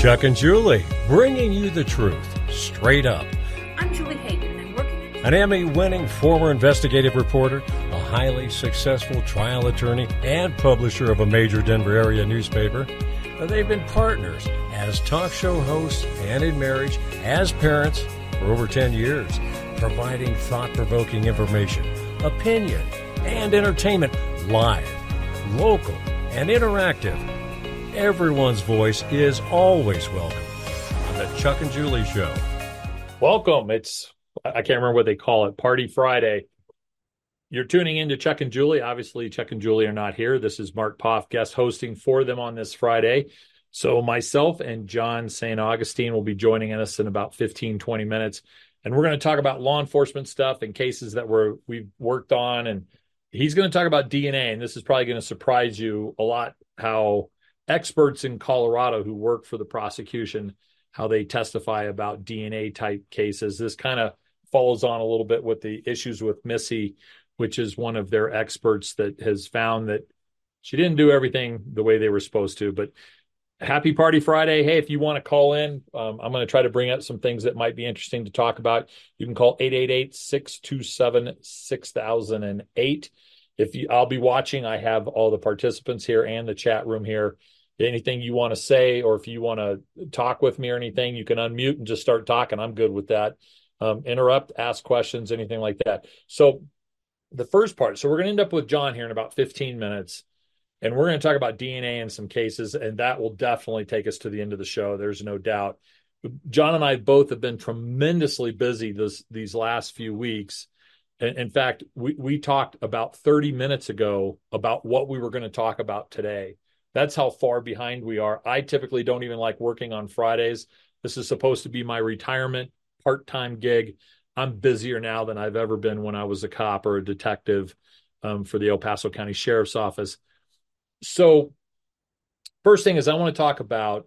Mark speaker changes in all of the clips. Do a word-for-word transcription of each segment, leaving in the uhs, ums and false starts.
Speaker 1: Chuck and Julie, bringing you the truth, straight up.
Speaker 2: I'm Julie Hayden, and working at...
Speaker 1: An Emmy-winning former investigative reporter, a highly successful trial attorney, and publisher of a major Denver area newspaper. They've been partners as talk show hosts and in marriage, as parents, for over ten years, providing thought-provoking information, opinion, and entertainment live, local, and interactive. Everyone's voice is always welcome on the Chuck and Julie Show.
Speaker 3: Welcome. It's, I can't remember what they call it, Party Friday. You're tuning in to Chuck and Julie. Obviously, Chuck and Julie are not here. This is Mark Poff guest hosting for them on this Friday. So myself and John Saint Augustine will be joining us in about fifteen, twenty minutes. And we're going to talk about law enforcement stuff and cases that we're, we've worked on. And he's going to talk about D N A. And this is probably going to surprise you a lot, how experts in Colorado who work for the prosecution, how they testify about D N A type cases. This kind of follows on a little bit with the issues with Missy, which is one of their experts that has found that she didn't do everything the way they were supposed to. But happy Party Friday. Hey, if you want to call in, um, I'm going to try to bring up some things that might be interesting to talk about. You can call eight eight eight, six two seven, six thousand eight. If you, I'll be watching, I have all the participants here and the chat room here. Anything you want to say, or if you want to talk with me or anything, you can unmute and just start talking. I'm good with that. Um, interrupt, ask questions, anything like that. So the first part, so we're going to end up with John here in about fifteen minutes, and we're going to talk about D N A and some cases, and that will definitely take us to the end of the show. There's no doubt. John and I both have been tremendously busy this, these last few weeks. In, in fact, we, we talked about thirty minutes ago about what we were going to talk about today. That's how far behind we are. I typically don't even like working on Fridays. This is supposed to be my retirement part-time gig. I'm busier now than I've ever been when I was a cop or a detective um, for the El Paso County Sheriff's Office. So first thing is I want to talk about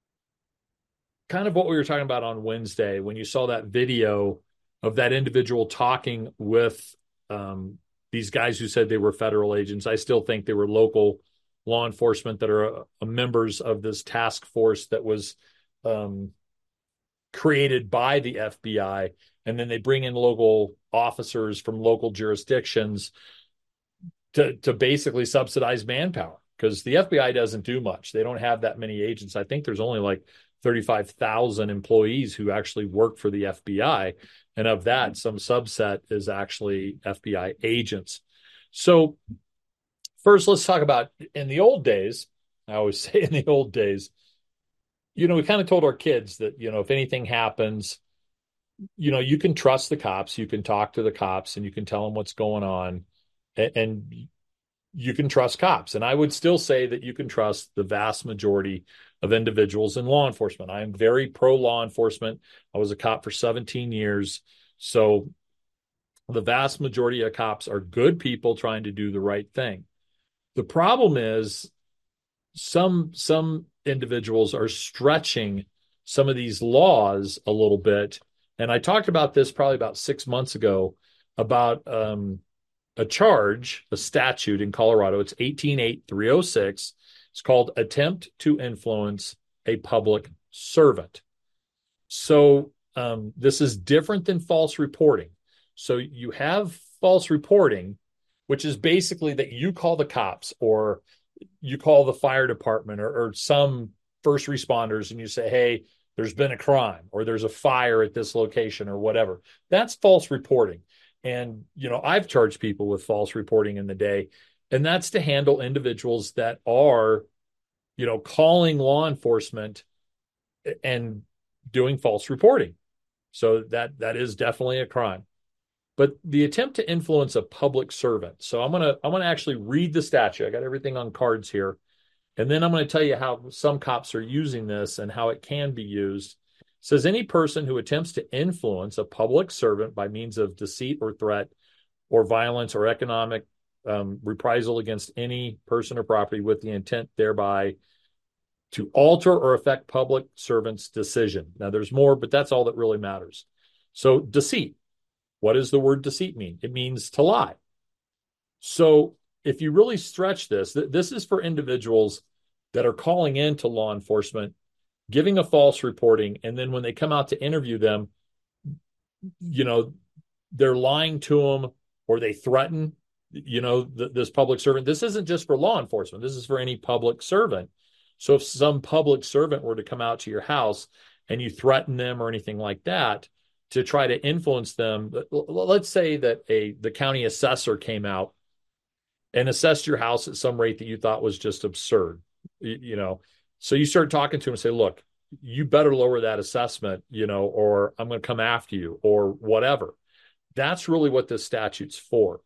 Speaker 3: kind of what we were talking about on Wednesday when you saw that video of that individual talking with um, these guys who said they were federal agents. I still think they were local law enforcement that are uh, members of this task force that was um, created by the F B I. And then they bring in local officers from local jurisdictions to, to basically subsidize manpower, because the F B I doesn't do much. They don't have that many agents. I think there's only like thirty-five thousand employees who actually work for the F B I. And of that, some subset is actually F B I agents. So first, let's talk about in the old days. I always say in the old days, you know, we kind of told our kids that, you know, if anything happens, you know, you can trust the cops, you can talk to the cops, and you can tell them what's going on, and, and you can trust cops. And I would still say that you can trust the vast majority of individuals in law enforcement. I am very pro law enforcement. I was a cop for seventeen years. So the vast majority of cops are good people trying to do the right thing. The problem is some some individuals are stretching some of these laws a little bit. And I talked about this probably about six months ago about um, a charge, a statute in Colorado. It's eighteen eight three oh six. It's called attempt to influence a public servant. So um, this is different than false reporting. So you have false reporting, which is basically that you call the cops or you call the fire department or, or some first responders and you say, hey, there's been a crime or there's a fire at this location or whatever. That's false reporting. And, you know, I've charged people with false reporting in the day, and that's to handle individuals that are, you know, calling law enforcement and doing false reporting. So that that is definitely a crime. But the attempt to influence a public servant. So I'm gonna I'm gonna actually read the statute. I got everything on cards here, and then I'm going to tell you how some cops are using this and how it can be used. It says any person who attempts to influence a public servant by means of deceit or threat, or violence or economic um, reprisal against any person or property with the intent thereby to alter or affect public servant's decision. Now there's more, but that's all that really matters. So deceit. What does the word deceit mean? It means to lie. So if you really stretch this, th- this is for individuals that are calling into law enforcement giving a false reporting, and then when they come out to interview them, you know, they're lying to them or they threaten, you know, th- this public servant. This isn't just for law enforcement. This is for any public servant. So if some public servant were to come out to your house and you threaten them or anything like that to try to influence them, let's say that a the county assessor came out and assessed your house at some rate that you thought was just absurd, you, you know, so you start talking to him and say, look, you better lower that assessment, you know, or I'm going to come after you or whatever. That's really what this statute's for.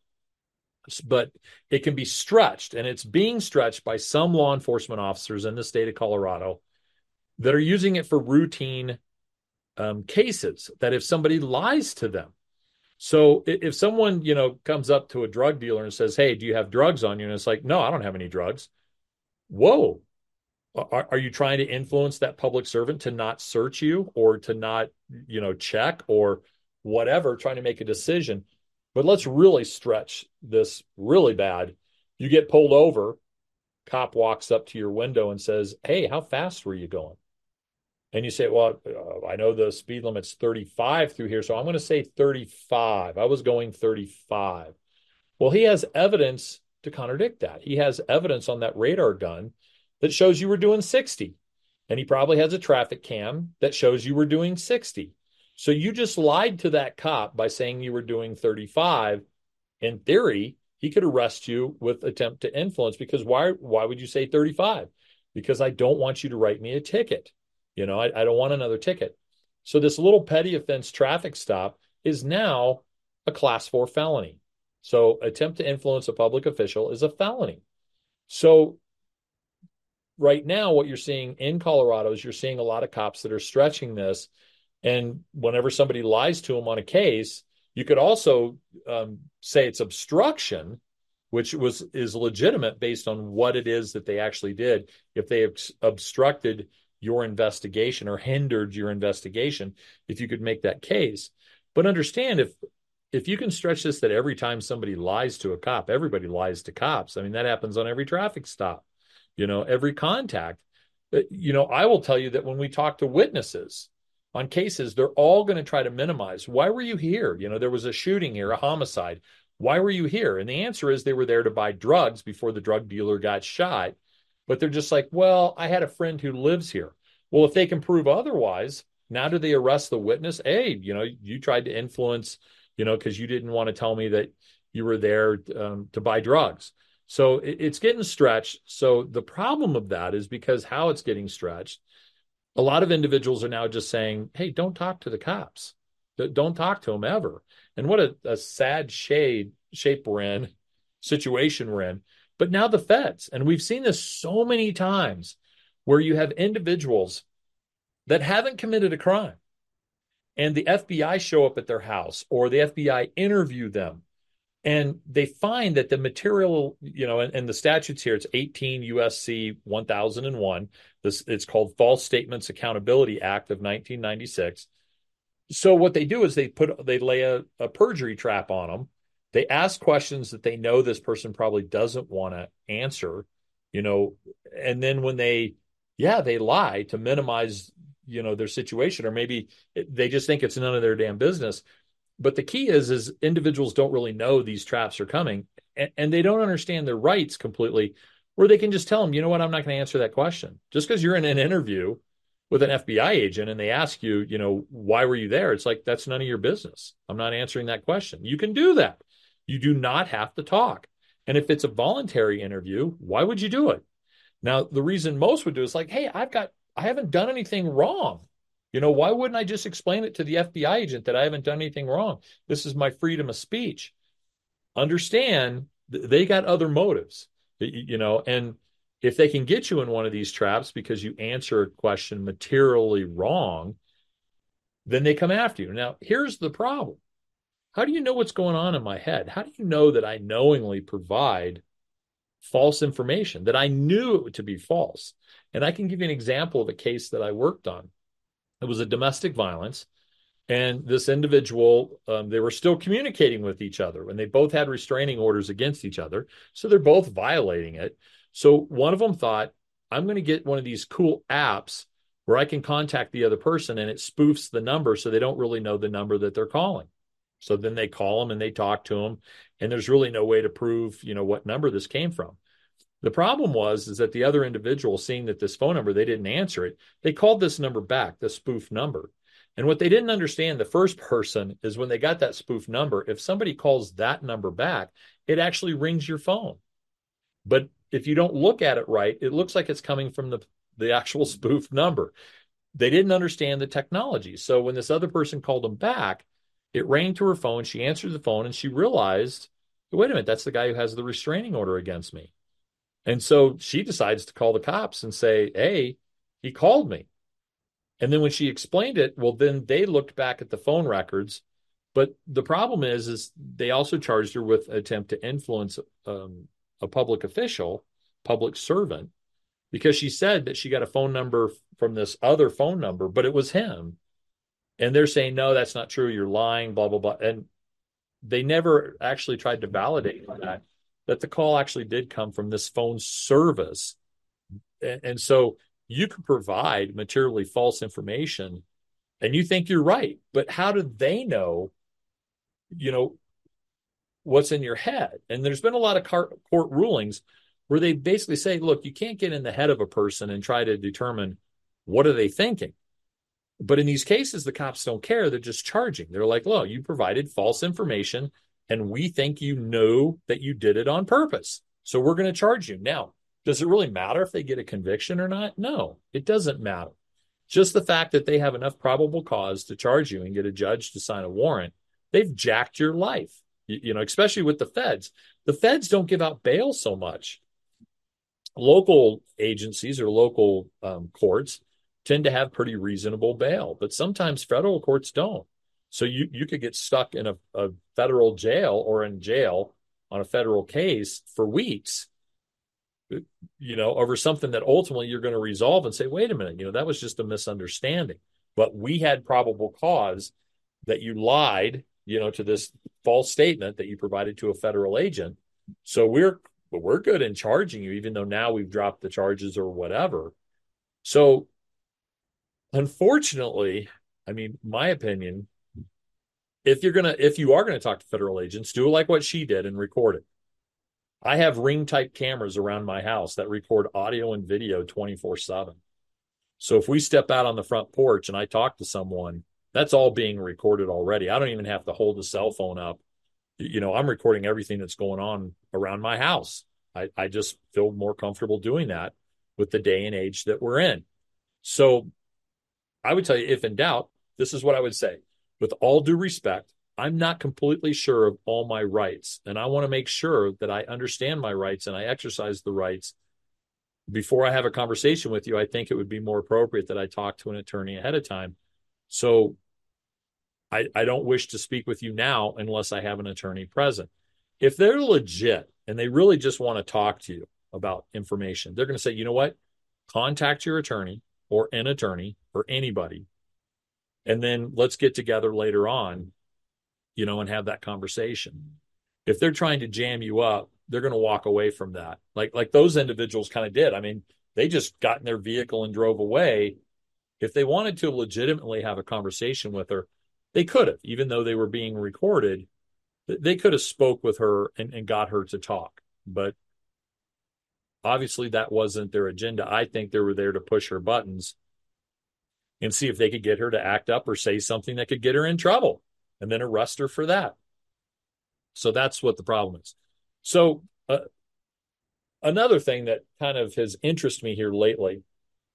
Speaker 3: But it can be stretched, and it's being stretched by some law enforcement officers in the state of Colorado that are using it for routine um, cases, that if somebody lies to them. So if someone, you know, comes up to a drug dealer and says, hey, do you have drugs on you? And it's like, no, I don't have any drugs. Whoa. Are, are you trying to influence that public servant to not search you or to not, you know, check or whatever, trying to make a decision? But let's really stretch this really bad. You get pulled over, cop walks up to your window and says, hey, how fast were you going? And you say, well, uh, I know the speed limit's thirty-five through here, so I'm going to say thirty-five. I was going thirty-five. Well, he has evidence to contradict that. He has evidence on that radar gun that shows you were doing sixty. And he probably has a traffic cam that shows you were doing sixty. So you just lied to that cop by saying you were doing thirty-five. In theory, he could arrest you with attempt to influence, because why, why would you say thirty-five? Because I don't want you to write me a ticket. You know, I, I don't want another ticket. So this little petty offense traffic stop is now a class four felony. So attempt to influence a public official is a felony. So right now, what you're seeing in Colorado is you're seeing a lot of cops that are stretching this. And whenever somebody lies to them on a case, you could also um, say it's obstruction, which was is legitimate based on what it is that they actually did. If they obst- obstructed your investigation or hindered your investigation, if you could make that case. But understand, if if you can stretch this that every time somebody lies to a cop, everybody lies to cops. I mean, that happens on every traffic stop, you know, every contact. You know, I will tell you that when we talk to witnesses on cases, they're all going to try to minimize. Why were you here? You know, there was a shooting here, a homicide. Why were you here? And the answer is they were there to buy drugs before the drug dealer got shot. But they're just like, well, I had a friend who lives here. Well, if they can prove otherwise, now do they arrest the witness? Hey, you know, you tried to influence, you know, because you didn't want to tell me that you were there um, to buy drugs. So it, it's getting stretched. So the problem of that is because how it's getting stretched, a lot of individuals are now just saying, hey, don't talk to the cops. Don't talk to them ever. And what a, a sad shade shape we're in, situation we're in. But now the feds, and we've seen this so many times where you have individuals that haven't committed a crime and the F B I show up at their house or the F B I interview them and they find that the material, you know, and, and the statutes here, it's eighteen U S C one thousand one. This, it's called False Statements Accountability Act of nineteen ninety-six. So what they do is they put, they lay a, a perjury trap on them. They ask questions that they know this person probably doesn't want to answer, you know, and then when they, yeah, they lie to minimize, you know, their situation, or maybe they just think it's none of their damn business. But the key is, is individuals don't really know these traps are coming, and, and they don't understand their rights completely, where they can just tell them, you know what, I'm not going to answer that question. Just because you're in an interview with an F B I agent and they ask you, you know, why were you there? It's like, that's none of your business. I'm not answering that question. You can do that. You do not have to talk. And if it's a voluntary interview, why would you do it? Now, the reason most would do is like, hey, I've got, I haven't done anything wrong. You know, why wouldn't I just explain it to the F B I agent that I haven't done anything wrong? This is my freedom of speech. Understand, they got other motives, you know, and if they can get you in one of these traps because you answer a question materially wrong, then they come after you. Now, here's the problem. How do you know what's going on in my head? How do you know that I knowingly provide false information, that I knew it to be false? And I can give you an example of a case that I worked on. It was a domestic violence, and this individual, um, they were still communicating with each other, and they both had restraining orders against each other, so they're both violating it. So one of them thought, I'm going to get one of these cool apps where I can contact the other person and it spoofs the number so they don't really know the number that they're calling. So then they call them and they talk to them, and there's really no way to prove, you know, what number this came from. The problem was is that the other individual, seeing that this phone number, they didn't answer it, they called this number back, the spoof number. And what they didn't understand, the first person, is when they got that spoof number, if somebody calls that number back, it actually rings your phone. But if you don't look at it right, it looks like it's coming from the, the actual spoof number. They didn't understand the technology. So when this other person called them back, it rang to her phone. She answered the phone and she realized, wait a minute, that's the guy who has the restraining order against me. And so she decides to call the cops and say, hey, he called me. And then when she explained it, well, then they looked back at the phone records. But the problem is, is they also charged her with attempt to influence um, a public official, public servant, because she said that she got a phone number from this other phone number, but it was him. And they're saying, no, that's not true. You're lying, blah, blah, blah. And they never actually tried to validate that, that the call actually did come from this phone service. And, and so you can provide materially false information and you think you're right. But how do they know, you know, what's in your head? And there's been a lot of car- court rulings where they basically say, look, you can't get in the head of a person and try to determine what are they thinking. But in these cases, the cops don't care. They're just charging. They're like, look, you provided false information, and we think you know that you did it on purpose. So we're going to charge you. Now, does it really matter if they get a conviction or not? No, it doesn't matter. Just the fact that they have enough probable cause to charge you and get a judge to sign a warrant, they've jacked your life, you, you know, especially with the feds. The feds don't give out bail so much. Local agencies or local um, courts tend to have pretty reasonable bail, but sometimes federal courts don't. So you, you could get stuck in a, a federal jail or in jail on a federal case for weeks, you know, over something that ultimately you're going to resolve and say, wait a minute, you know, that was just a misunderstanding. But we had probable cause that you lied, you know, to this false statement that you provided to a federal agent. So we're, we're good in charging you, even though now we've dropped the charges or whatever. So unfortunately, I mean, my opinion, if you're going to, if you are going to talk to federal agents, do like what she did and record it. I have ring type cameras around my house that record audio and video twenty-four seven. So if we step out on the front porch and I talk to someone, that's all being recorded already. I don't even have to hold the cell phone up. You know, I'm recording everything that's going on around my house. I, I just feel more comfortable doing that with the day and age that we're in. So I would tell you, if in doubt, this is what I would say. With all due respect, I'm not completely sure of all my rights, and I want to make sure that I understand my rights and I exercise the rights. Before I have a conversation with you, I think it would be more appropriate that I talk to an attorney ahead of time. So I, I don't wish to speak with you now unless I have an attorney present. If they're legit and they really just want to talk to you about information, they're going to say, you know what? Contact your attorney or an attorney or anybody, and then let's get together later on, you know, and have that conversation. If they're trying to jam you up, they're going to walk away from that. Like, like those individuals kind of did. I mean, they just got in their vehicle and drove away. If they wanted to legitimately have a conversation with her, they could have, even though they were being recorded, they could have spoke with her and, and got her to talk. But obviously that wasn't their agenda. I think they were there to push her buttons and see if they could get her to act up or say something that could get her in trouble and then arrest her for that. So that's what the problem is. So uh, another thing that kind of has interested me here lately,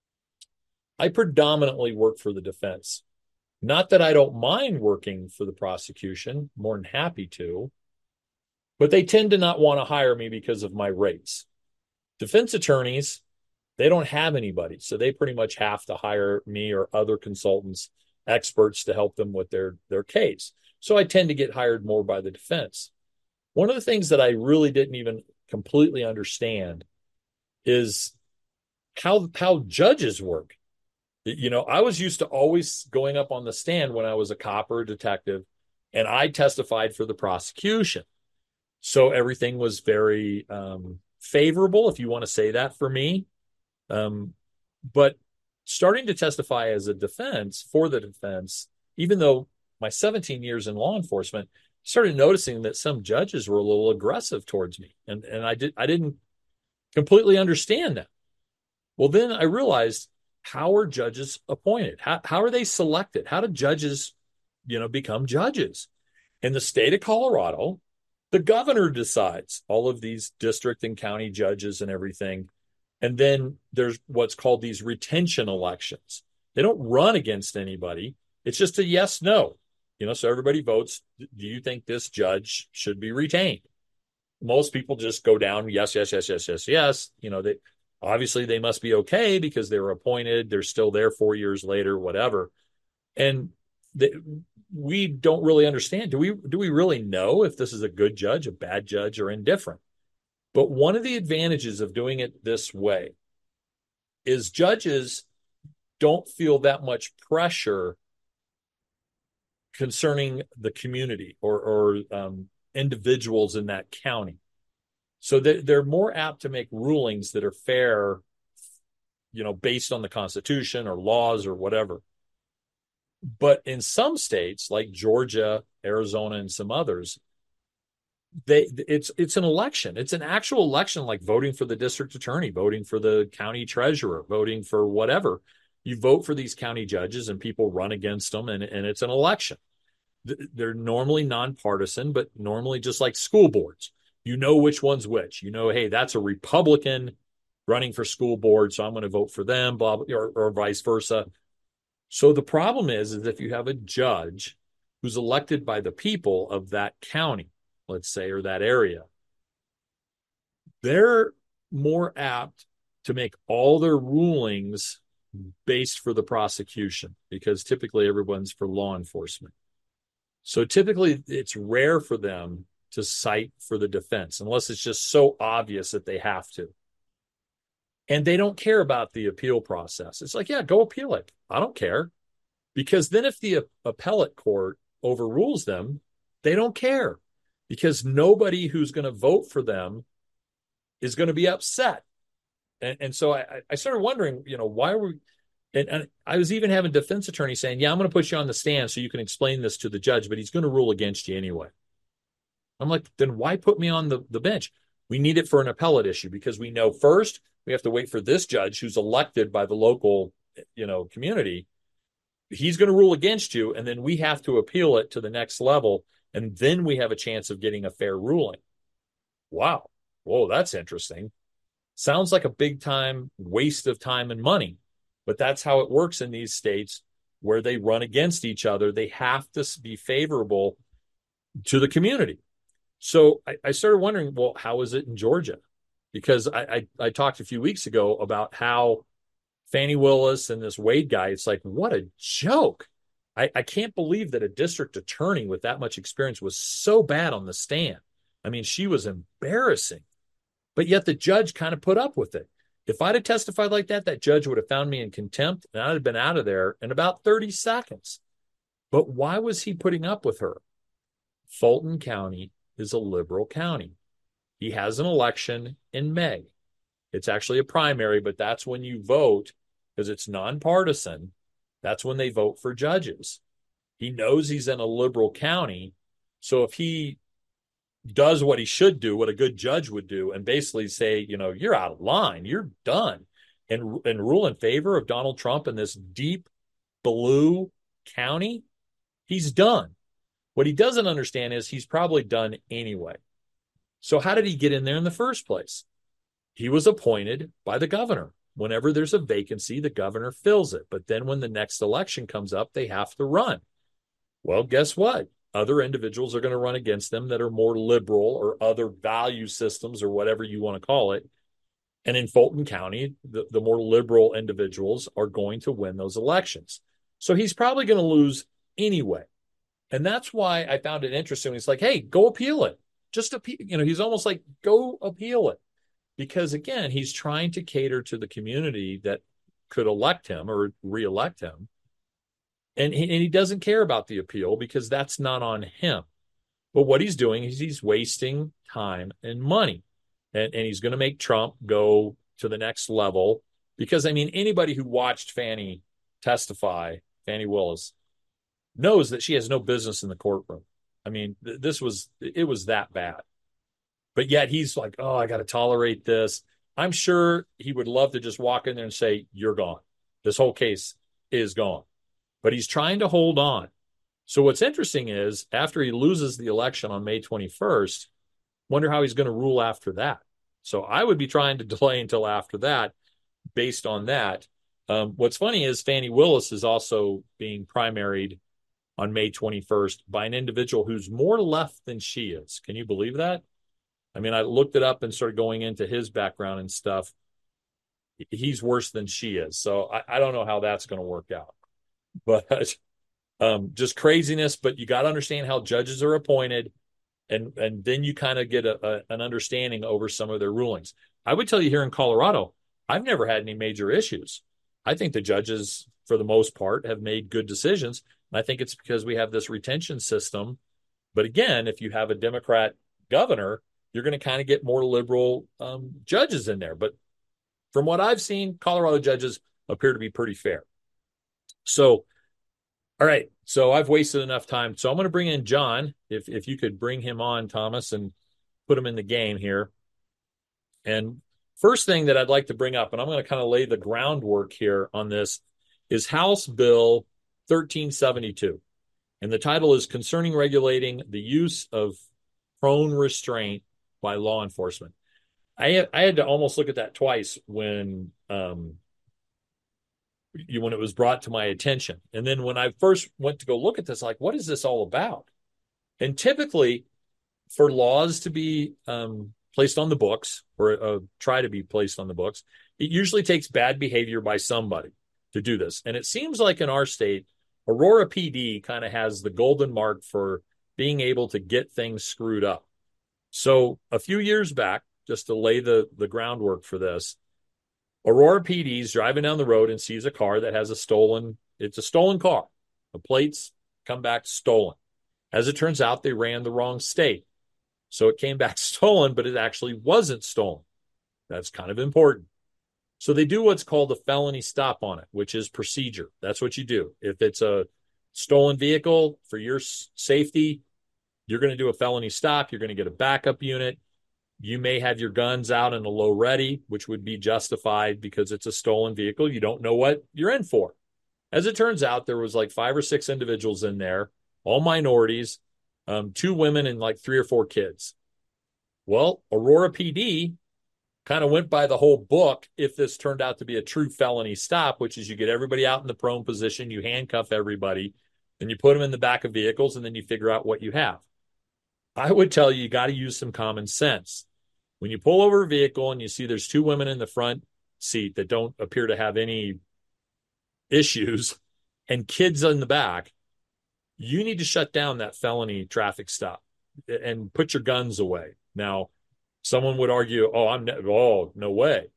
Speaker 3: I predominantly work for the defense. Not that I don't mind working for the prosecution, more than happy to, but they tend to not want to hire me because of my rates. Defense attorneys, they don't have anybody, so they pretty much have to hire me or other consultants, experts to help them with their, their case. So I tend to get hired more by the defense. One of the things that I really didn't even completely understand is how, how judges work. You know, I was used to always going up on the stand when I was a cop or a detective, and I testified for the prosecution. So everything was very um, favorable, if you want to say that for me. Um, but starting to testify as a defense for the defense, even though my seventeen years in law enforcement, started noticing that some judges were a little aggressive towards me. And, and I did, I didn't completely understand that. Well, then I realized, how are judges appointed? How, how are they selected? How do judges, you know, become judges? In the state of Colorado, the governor decides all of these district and county judges and everything. And then there's what's called these retention elections. They don't run against anybody. It's just a yes, no. You know, so everybody votes. Do you think this judge should be retained? Most people just go down, yes, yes, yes, yes, yes, yes. You know, they obviously they must be okay because they were appointed. They're still there four years later, whatever. And they, we don't really understand. Do we, do we really know if this is a good judge, a bad judge, or indifferent? But one of the advantages of doing it this way is judges don't feel that much pressure concerning the community or, or um, individuals in that county. So they, they're more apt to make rulings that are fair, you know, based on the Constitution or laws or whatever. But in some states like Georgia, Arizona, and some others, they it's it's an election. It's an actual election, like voting for the district attorney, voting for the county treasurer, voting for whatever. You vote for these county judges and people run against them, and, and it's an election. They're normally nonpartisan, but normally just like school boards. You know which one's which. You know, hey, that's a Republican running for school board, so I'm going to vote for them, blah, blah, or, or vice versa. So the problem is, is if you have a judge who's elected by the people of that county, let's say, or that area, they're more apt to make all their rulings based for the prosecution, because typically everyone's for law enforcement. So typically it's rare for them to cite for the defense unless it's just so obvious that they have to. And they don't care about the appeal process. It's like, yeah, go appeal it. I don't care. Because then if the appellate court overrules them, they don't care. Because nobody who's going to vote for them is going to be upset. And, and so I, I started wondering, you know, why were we, and, and I was even having defense attorneys saying, yeah, I'm going to put you on the stand so you can explain this to the judge, but he's going to rule against you anyway. I'm like, then why put me on the, the bench? We need it for an appellate issue because we know first we have to wait for this judge who's elected by the local, you know, community. He's going to rule against you, and then we have to appeal it to the next level, and then we have a chance of getting a fair ruling. Wow. Whoa, that's interesting. Sounds like a big time waste of time and money, but that's how it works in these states where they run against each other. They have to be favorable to the community. So I, I started wondering, well, how is it in Georgia? Because I, I, I talked a few weeks ago about how Fannie Willis and this Wade guy, it's like, what a joke. I, I can't believe that a district attorney with that much experience was so bad on the stand. I mean, she was embarrassing, but yet the judge kind of put up with it. If I'd have testified like that, that judge would have found me in contempt and I'd have been out of there in about thirty seconds. But why was he putting up with her? Fulton County is a liberal county. He has an election in May. It's actually a primary, but that's when you vote because it's nonpartisan. That's when they vote for judges. He knows he's in a liberal county. So if he does what he should do, what a good judge would do, and basically say, you know, you're out of line, you're done, and, and rule in favor of Donald Trump in this deep blue county, he's done. What he doesn't understand is he's probably done anyway. So how did he get in there in the first place? He was appointed by the governor. Whenever there's a vacancy, the governor fills it. But then when the next election comes up, they have to run. Well, guess what? Other individuals are going to run against them that are more liberal or other value systems or whatever you want to call it. And in Fulton County, the, the more liberal individuals are going to win those elections. So he's probably going to lose anyway. And that's why I found it interesting. He's like, hey, go appeal it. Just appeal. You know, he's almost like, go appeal it. Because, again, he's trying to cater to the community that could elect him or reelect him. And he, and he doesn't care about the appeal because that's not on him. But what he's doing is he's wasting time and money. And, and he's going to make Trump go to the next level Because, I mean, anybody who watched Fani testify, Fani Willis, knows that she has no business in the courtroom. I mean, th- this was, it was that bad. But yet he's like, oh, I got to tolerate this. I'm sure he would love to just walk in there and say, you're gone. This whole case is gone. But he's trying to hold on. So what's interesting is after he loses the election on May twenty-first, wonder how he's going to rule after that. So I would be trying to delay until after that based on that. Um, what's funny is Fani Willis is also being primaried on May twenty-first by an individual who's more left than she is. Can you believe that? I mean, I looked it up and started going into his background and stuff. He's worse than she is. So I, I don't know how that's going to work out. But um, just craziness. But you got to understand how judges are appointed. And, and then you kind of get a, a, an understanding over some of their rulings. I would tell you here in Colorado, I've never had any major issues. I think the judges, for the most part, have made good decisions. And I think it's because we have this retention system. But again, if you have a Democrat governor, you're going to kind of get more liberal um, judges in there. But from what I've seen, Colorado judges appear to be pretty fair. So, all right. So I've wasted enough time. So I'm going to bring in John. If if you could bring him on, Thomas, and put him in the game here. And first thing that I'd like to bring up, and I'm going to kind of lay the groundwork here on this, is House Bill thirteen seventy-two. And the title is Concerning Regulating the Use of Prone Restraint by Law Enforcement. I had, I had to almost look at that twice when um, you, when it was brought to my attention. And then when I first went to go look at this, like, what is this all about? And typically, for laws to be um, placed on the books, or uh, try to be placed on the books, it usually takes bad behavior by somebody to do this. And it seems like in our state, Aurora P D kind of has the golden mark for being able to get things screwed up. So a few years back, just to lay the, the groundwork for this, Aurora P D's driving down the road and sees a car that has a stolen, it's a stolen car. The plates come back stolen. As it turns out, they ran the wrong state. So it came back stolen, but it actually wasn't stolen. That's kind of important. So they do what's called a felony stop on it, which is procedure. That's what you do. If it's a stolen vehicle, for your safety, you're going to do a felony stop. You're going to get a backup unit. You may have your guns out in a low ready, which would be justified because it's a stolen vehicle. You don't know what you're in for. As it turns out, there was like five or six individuals in there, all minorities, um, two women and like three or four kids. Well, Aurora P D kind of went by the whole book if this turned out to be a true felony stop, which is you get everybody out in the prone position, you handcuff everybody, and you put them in the back of vehicles, and then you figure out what you have. I would tell you, you got to use some common sense. When you pull over a vehicle and you see there's two women in the front seat that don't appear to have any issues and kids in the back, you need to shut down that felony traffic stop and put your guns away. Now, someone would argue, oh, I'm ne- oh, no way.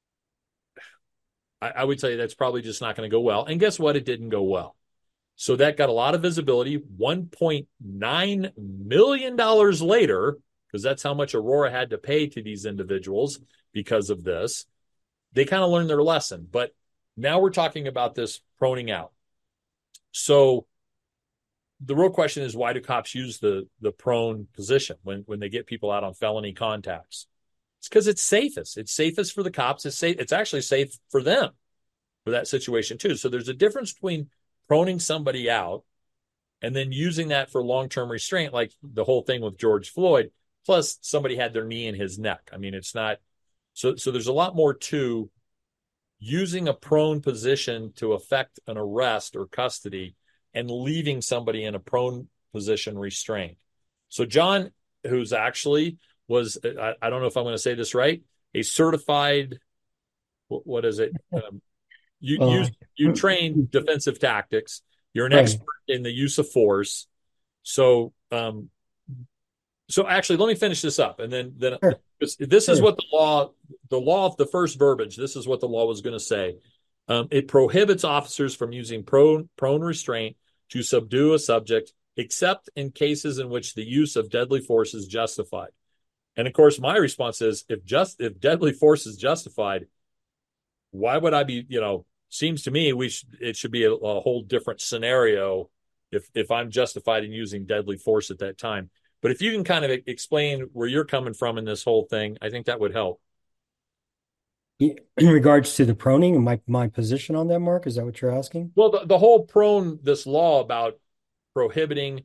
Speaker 3: I, I would tell you that's probably just not going to go well. And guess what? It didn't go well. So that got a lot of visibility. one point nine million dollars later, because that's how much Aurora had to pay to these individuals because of this, they kind of learned their lesson. But now we're talking about this proning out. So the real question is, why do cops use the, the prone position when, when they get people out on felony contacts? It's because it's safest. It's safest for the cops. It's safe. It's actually safe for them for that situation too. So there's a difference between proning somebody out and then using that for long-term restraint, like the whole thing with George Floyd, plus somebody had their knee in his neck. I mean, it's not, so, so there's a lot more to using a prone position to affect an arrest or custody and leaving somebody in a prone position restrained. So John, who's actually was, I, I don't know if I'm going to say this right, a certified, what, what is it? Um, You uh, you you train defensive tactics. You're an right. expert in the use of force. So um, so actually, let me finish this up, and then then sure. this, this sure. is what the law the law of the first verbiage. This is what the law was going to say. Um, it prohibits officers from using prone prone restraint to subdue a subject, except in cases in which the use of deadly force is justified. And of course, my response is, if just if deadly force is justified, why would I be, you know, seems to me we should it should be a, a whole different scenario if if I'm justified in using deadly force at that time. But if you can kind of explain where you're coming from in this whole thing, I think that would help.
Speaker 4: In regards to the proning and my my position on that, Mark, is that what you're asking?
Speaker 3: Well, the, the whole prone, this law about prohibiting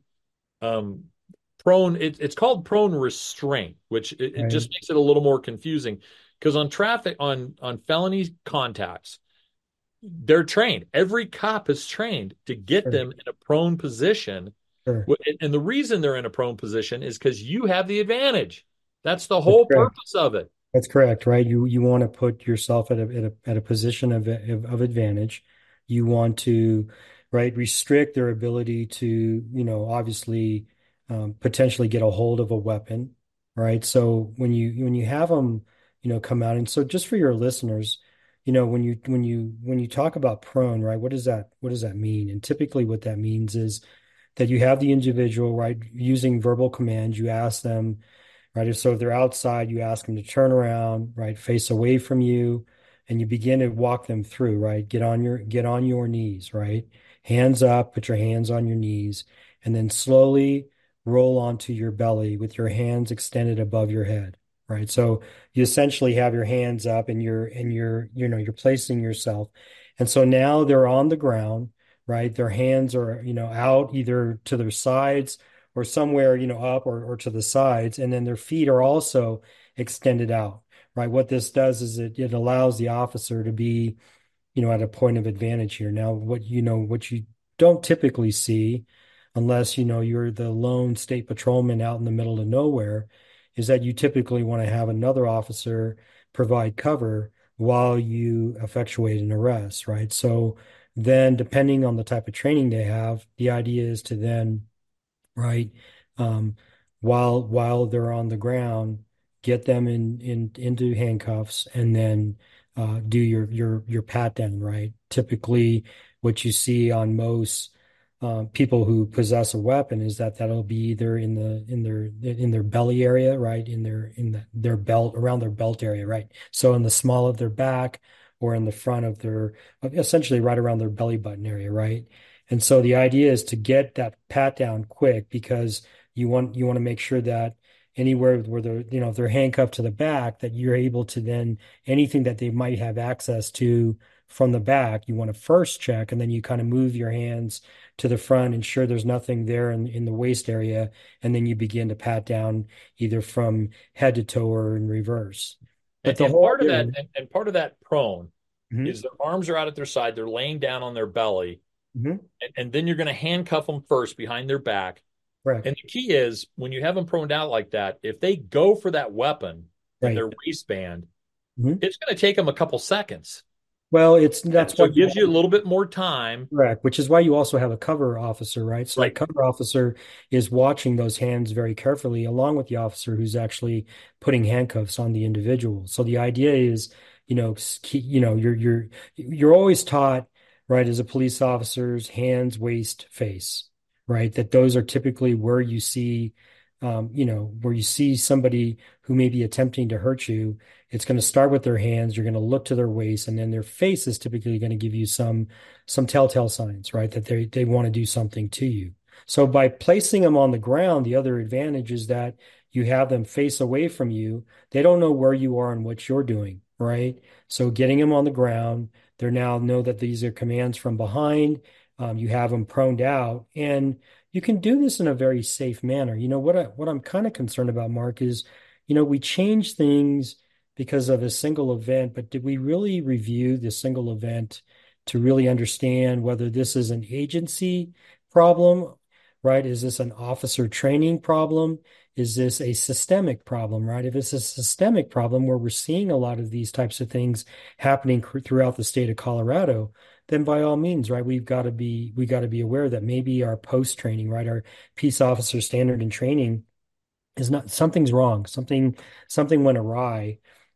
Speaker 3: um, prone, it, it's called prone restraint, which it, it
Speaker 4: Right.
Speaker 3: just makes it a little more confusing because on traffic, on on felony contacts, they're trained. Every cop is trained to get
Speaker 4: Sure.
Speaker 3: them in a prone position.
Speaker 4: Sure.
Speaker 3: And the reason they're in a prone position is because you have the advantage. That's the
Speaker 4: That's
Speaker 3: whole
Speaker 4: correct.
Speaker 3: purpose of it.
Speaker 4: That's correct, right? You you want to put yourself at a at a at a position of of, of advantage. You want to, right, restrict their ability to, you know, obviously um, potentially get a hold of a weapon, right? So when you when you have them, you know, come out, and so just for your listeners, you know, when you when you when you talk about prone, right, what does that what does that mean? And typically what that means is that you have the individual, right, using verbal commands, you ask them, right? So if they're outside, you ask them to turn around, right, face away from you, and you begin to walk them through, right? Get on your get on your knees, right? Hands up, put your hands on your knees, and then slowly roll onto your belly with your hands extended above your head, right? So you essentially have your hands up and you're and you're, you know, you're placing yourself. And so now they're on the ground, right? Their hands are, you know, out either to their sides or somewhere, you know, up or, or to the sides. And then their feet are also extended out, right? What this does is it, it allows the officer to be, you know, at a point of advantage here. Now, what, you know, what you don't typically see, unless, you know, you're the lone state patrolman out in the middle of nowhere, is that you typically want to have another officer provide cover while you effectuate an arrest, right? So then, depending on the type of training they have, the idea is to then, right? Um, while while they're on the ground, get them in in into handcuffs and then uh, do your your your pat down, right? Typically, what you see on most uh, people who possess a weapon is that that'll be either in the in their in their belly area, right? In their in the, their belt around their belt area, right? So in the small of their back or in the front of their essentially right around their belly button area, right? And so the idea is to get that pat down quick because you want you want to make sure that anywhere where they're, you know, if they're handcuffed to the back, that you're able to then anything that they might have access to from the back, you want to first check, and then you kind of move your hands to the front, ensure there's nothing there in, in the waist area, and then you begin to pat down either from head to toe or in reverse. But
Speaker 3: And,
Speaker 4: the
Speaker 3: and
Speaker 4: whole
Speaker 3: part of
Speaker 4: idea,
Speaker 3: that, and, and part of that prone
Speaker 4: Mhm,
Speaker 3: is their arms are out at their side. They're laying down on their belly.
Speaker 4: mhm,
Speaker 3: And, and then you're going to handcuff them first behind their back.
Speaker 4: correct,
Speaker 3: And the key is when you have them proned out like that, if they go for that weapon in
Speaker 4: right.
Speaker 3: their waistband,
Speaker 4: Mhm.
Speaker 3: it's going to take them a couple seconds.
Speaker 4: Well, it's
Speaker 3: And
Speaker 4: that's
Speaker 3: so
Speaker 4: why
Speaker 3: it
Speaker 4: you
Speaker 3: gives you a little bit more time.
Speaker 4: correct, which is why you also have a cover officer, right? So that
Speaker 3: Right.
Speaker 4: cover officer is watching those hands very carefully, along with the officer who's actually putting handcuffs on the individual. So the idea is, you know, s- keep- you know, you're you're you're always taught, right, as a police officer's hands, waist, face, right? That those are typically where you see, um, you know, where you see somebody who may be attempting to hurt you. It's going to start with their hands. You're going to look to their waist, and then their face is typically going to give you some some telltale signs, right? That they they want to do something to you. So by placing them on the ground, the other advantage is that you have them face away from you. They don't know where you are and what you're doing, right? So getting them on the ground, they now know that these are commands from behind. Um, you have them proned out, and you can do this in a very safe manner. You know what I, what I'm kind of concerned about, Mark, is, you know, we change things because of a single event, but did we really review the single event to really understand whether this is an agency problem, right? Is this an officer training problem? Is this a systemic problem, right? If it's a systemic problem where we're seeing a lot of these types of things happening throughout the state of Colorado, then by all means, right, we've got to be we got to be aware that maybe our post training, right, our peace officer standard and training is not something's wrong, something something went awry,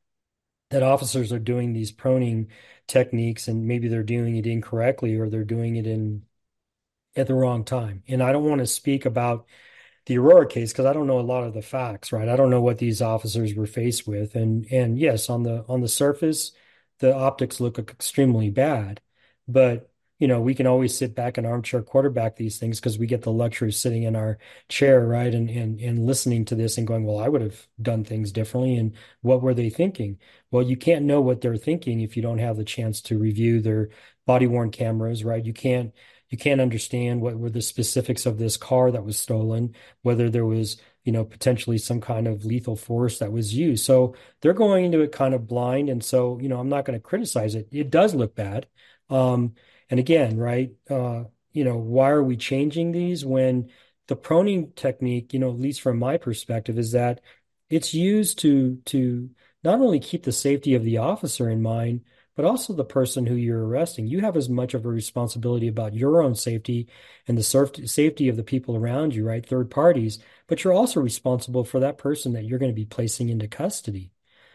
Speaker 4: that officers are doing these proning techniques and maybe they're doing it incorrectly or they're doing it in at the wrong time. And I don't want to speak about the Aurora case because I don't know a lot of the facts, right? I don't know what these officers were faced with. And and yes, on the on the surface, the optics look extremely bad. But, you know, we can always sit back and armchair quarterback these things because we get the luxury of sitting in our chair, right? And, and, and listening to this and going, well, I would have done things differently. And what were they thinking? Well, you can't know what they're thinking if you don't have the chance to review their body worn cameras, right? You can't, you can't understand what were the specifics of this car that was stolen, whether there was, you know, potentially some kind of lethal force that was used. So they're going into it kind of blind. And so, you know, I'm not going to criticize it. It does look bad. Um, and again, right, uh, you know, why are we changing these when the proning technique, you know, at least from my perspective, is that it's used to to not only keep the safety of the officer in mind, but also the person who you're arresting. You have as much of a responsibility about your own safety and the safety of the people around you, right? Third parties, but you're also responsible for that person that you're going to be placing into custody.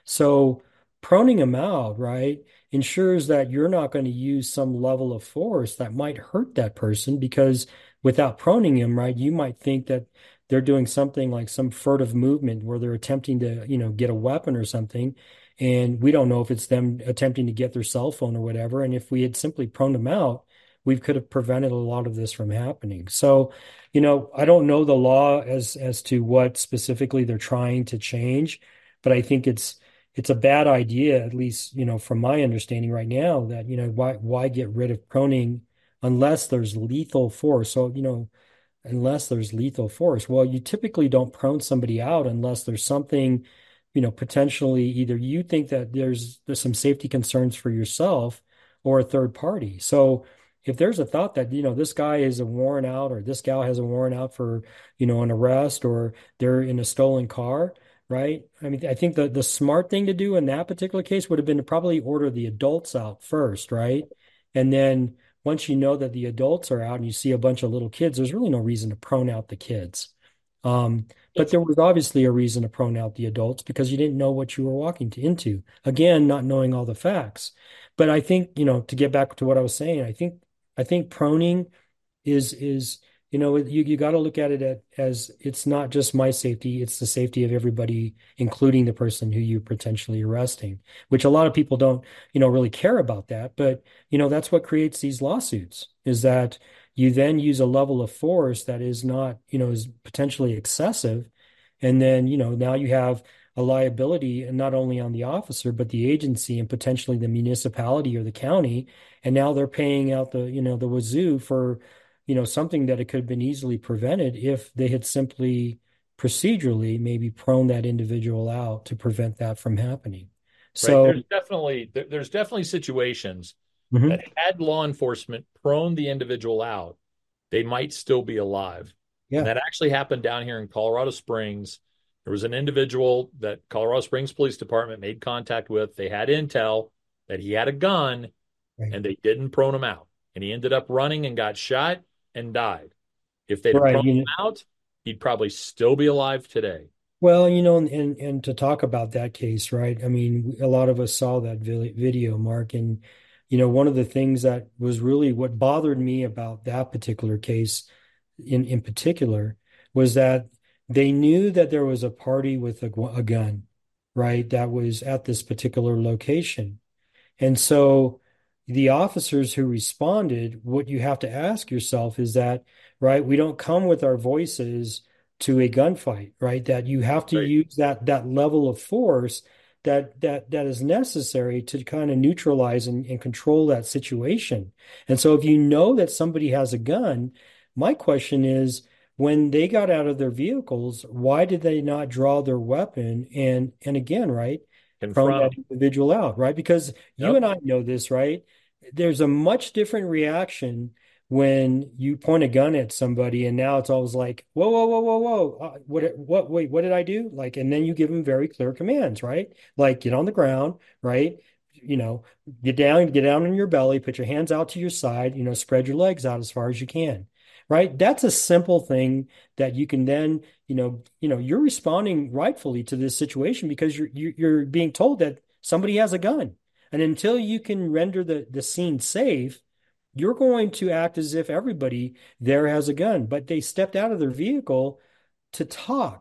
Speaker 4: So proning them out, right, ensures that you're not going to use some level of force that might hurt that person, because without proning him, right, you might think that they're doing something like some furtive movement where they're attempting to, you know, get a weapon or something. And we don't know if it's them attempting to get their cell phone or whatever. And if we had simply proned them out, we could have prevented a lot of this from happening. So, you know, I don't know the law as as to what specifically they're trying to change, but I think it's it's a bad idea, at least, you know, from my understanding right now, that, you know, why why get rid of proning unless there's lethal force? So, you know, unless there's lethal force. Well, you typically don't prone somebody out unless there's something, you know, potentially either you think that there's there's some safety concerns for yourself or a third party. So if there's a thought that, you know, this guy is a warrant out or this gal has a warrant out for, you know, an arrest, or they're in a stolen car, right? I mean, I think the the smart thing to do in that particular case would have been to probably order the adults out first, right? And then once you know that the adults are out and you see a bunch of little kids, there's really no reason to prone out the kids. Um, but there was obviously a reason to prone out the adults because you didn't know what you were walking to, into. Again, not knowing all the facts. But I think, you know, to get back to what I was saying, I think I think proning is is you know, you you got to look at it at, as it's not just my safety, it's the safety of everybody, including the person who you're potentially arresting, which a lot of people don't, you know, really care about that. But, you know, that's what creates these lawsuits, is that you then use a level of force that is not, you know, is potentially excessive. And then, you know, now you have a liability, and not only on the officer, but the agency and potentially the municipality or the county. And now they're paying out the, you know, the wazoo for, you know, something that it could have been easily prevented if they had simply procedurally maybe prone that individual out to prevent that from happening. So
Speaker 3: right. There's definitely there, there's definitely situations
Speaker 4: mm-hmm.
Speaker 3: that had law enforcement prone the individual out, they might still be alive.
Speaker 4: Yeah.
Speaker 3: And that actually happened down here in Colorado Springs. There was an individual that Colorado Springs Police Department made contact with. They had intel that he had a gun, right, and they didn't prone him out. And he ended up running and got shot and died. If they'd
Speaker 4: right.
Speaker 3: have
Speaker 4: you
Speaker 3: thrown
Speaker 4: know,
Speaker 3: him out, he'd probably still be alive today.
Speaker 4: Well, you know, and, and to talk about that case, right? I mean, a lot of us saw that video, Mark, and, you know, one of the things that was really what bothered me about that particular case in, in particular was that they knew that there was a party with a, a gun, right, that was at this particular location. And so the officers who responded, what you have to ask yourself is that, right, we don't come with our voices to a gunfight, right? That you have to
Speaker 3: right.
Speaker 4: use that that level of force that that that is necessary to kind of neutralize and, and control that situation. And so if you know that somebody has a gun, my question is, when they got out of their vehicles, why did they not draw their weapon and and again, right, prone that individual out, right? Because you
Speaker 3: yep.
Speaker 4: and I know this, right? There's a much different reaction when you point a gun at somebody, and now it's always like, whoa, whoa, whoa, whoa, whoa, uh, what, what, wait, what did I do? Like, and then you give them very clear commands, right? Like, get on the ground, right? You know, get down, get down on your belly, put your hands out to your side, you know, spread your legs out as far as you can, right? That's a simple thing that you can then, you know, you know, you're responding rightfully to this situation because you're you're being told that somebody has a gun, and until you can render the the scene safe, you're going to act as if everybody there has a gun. But they stepped out of their vehicle to talk.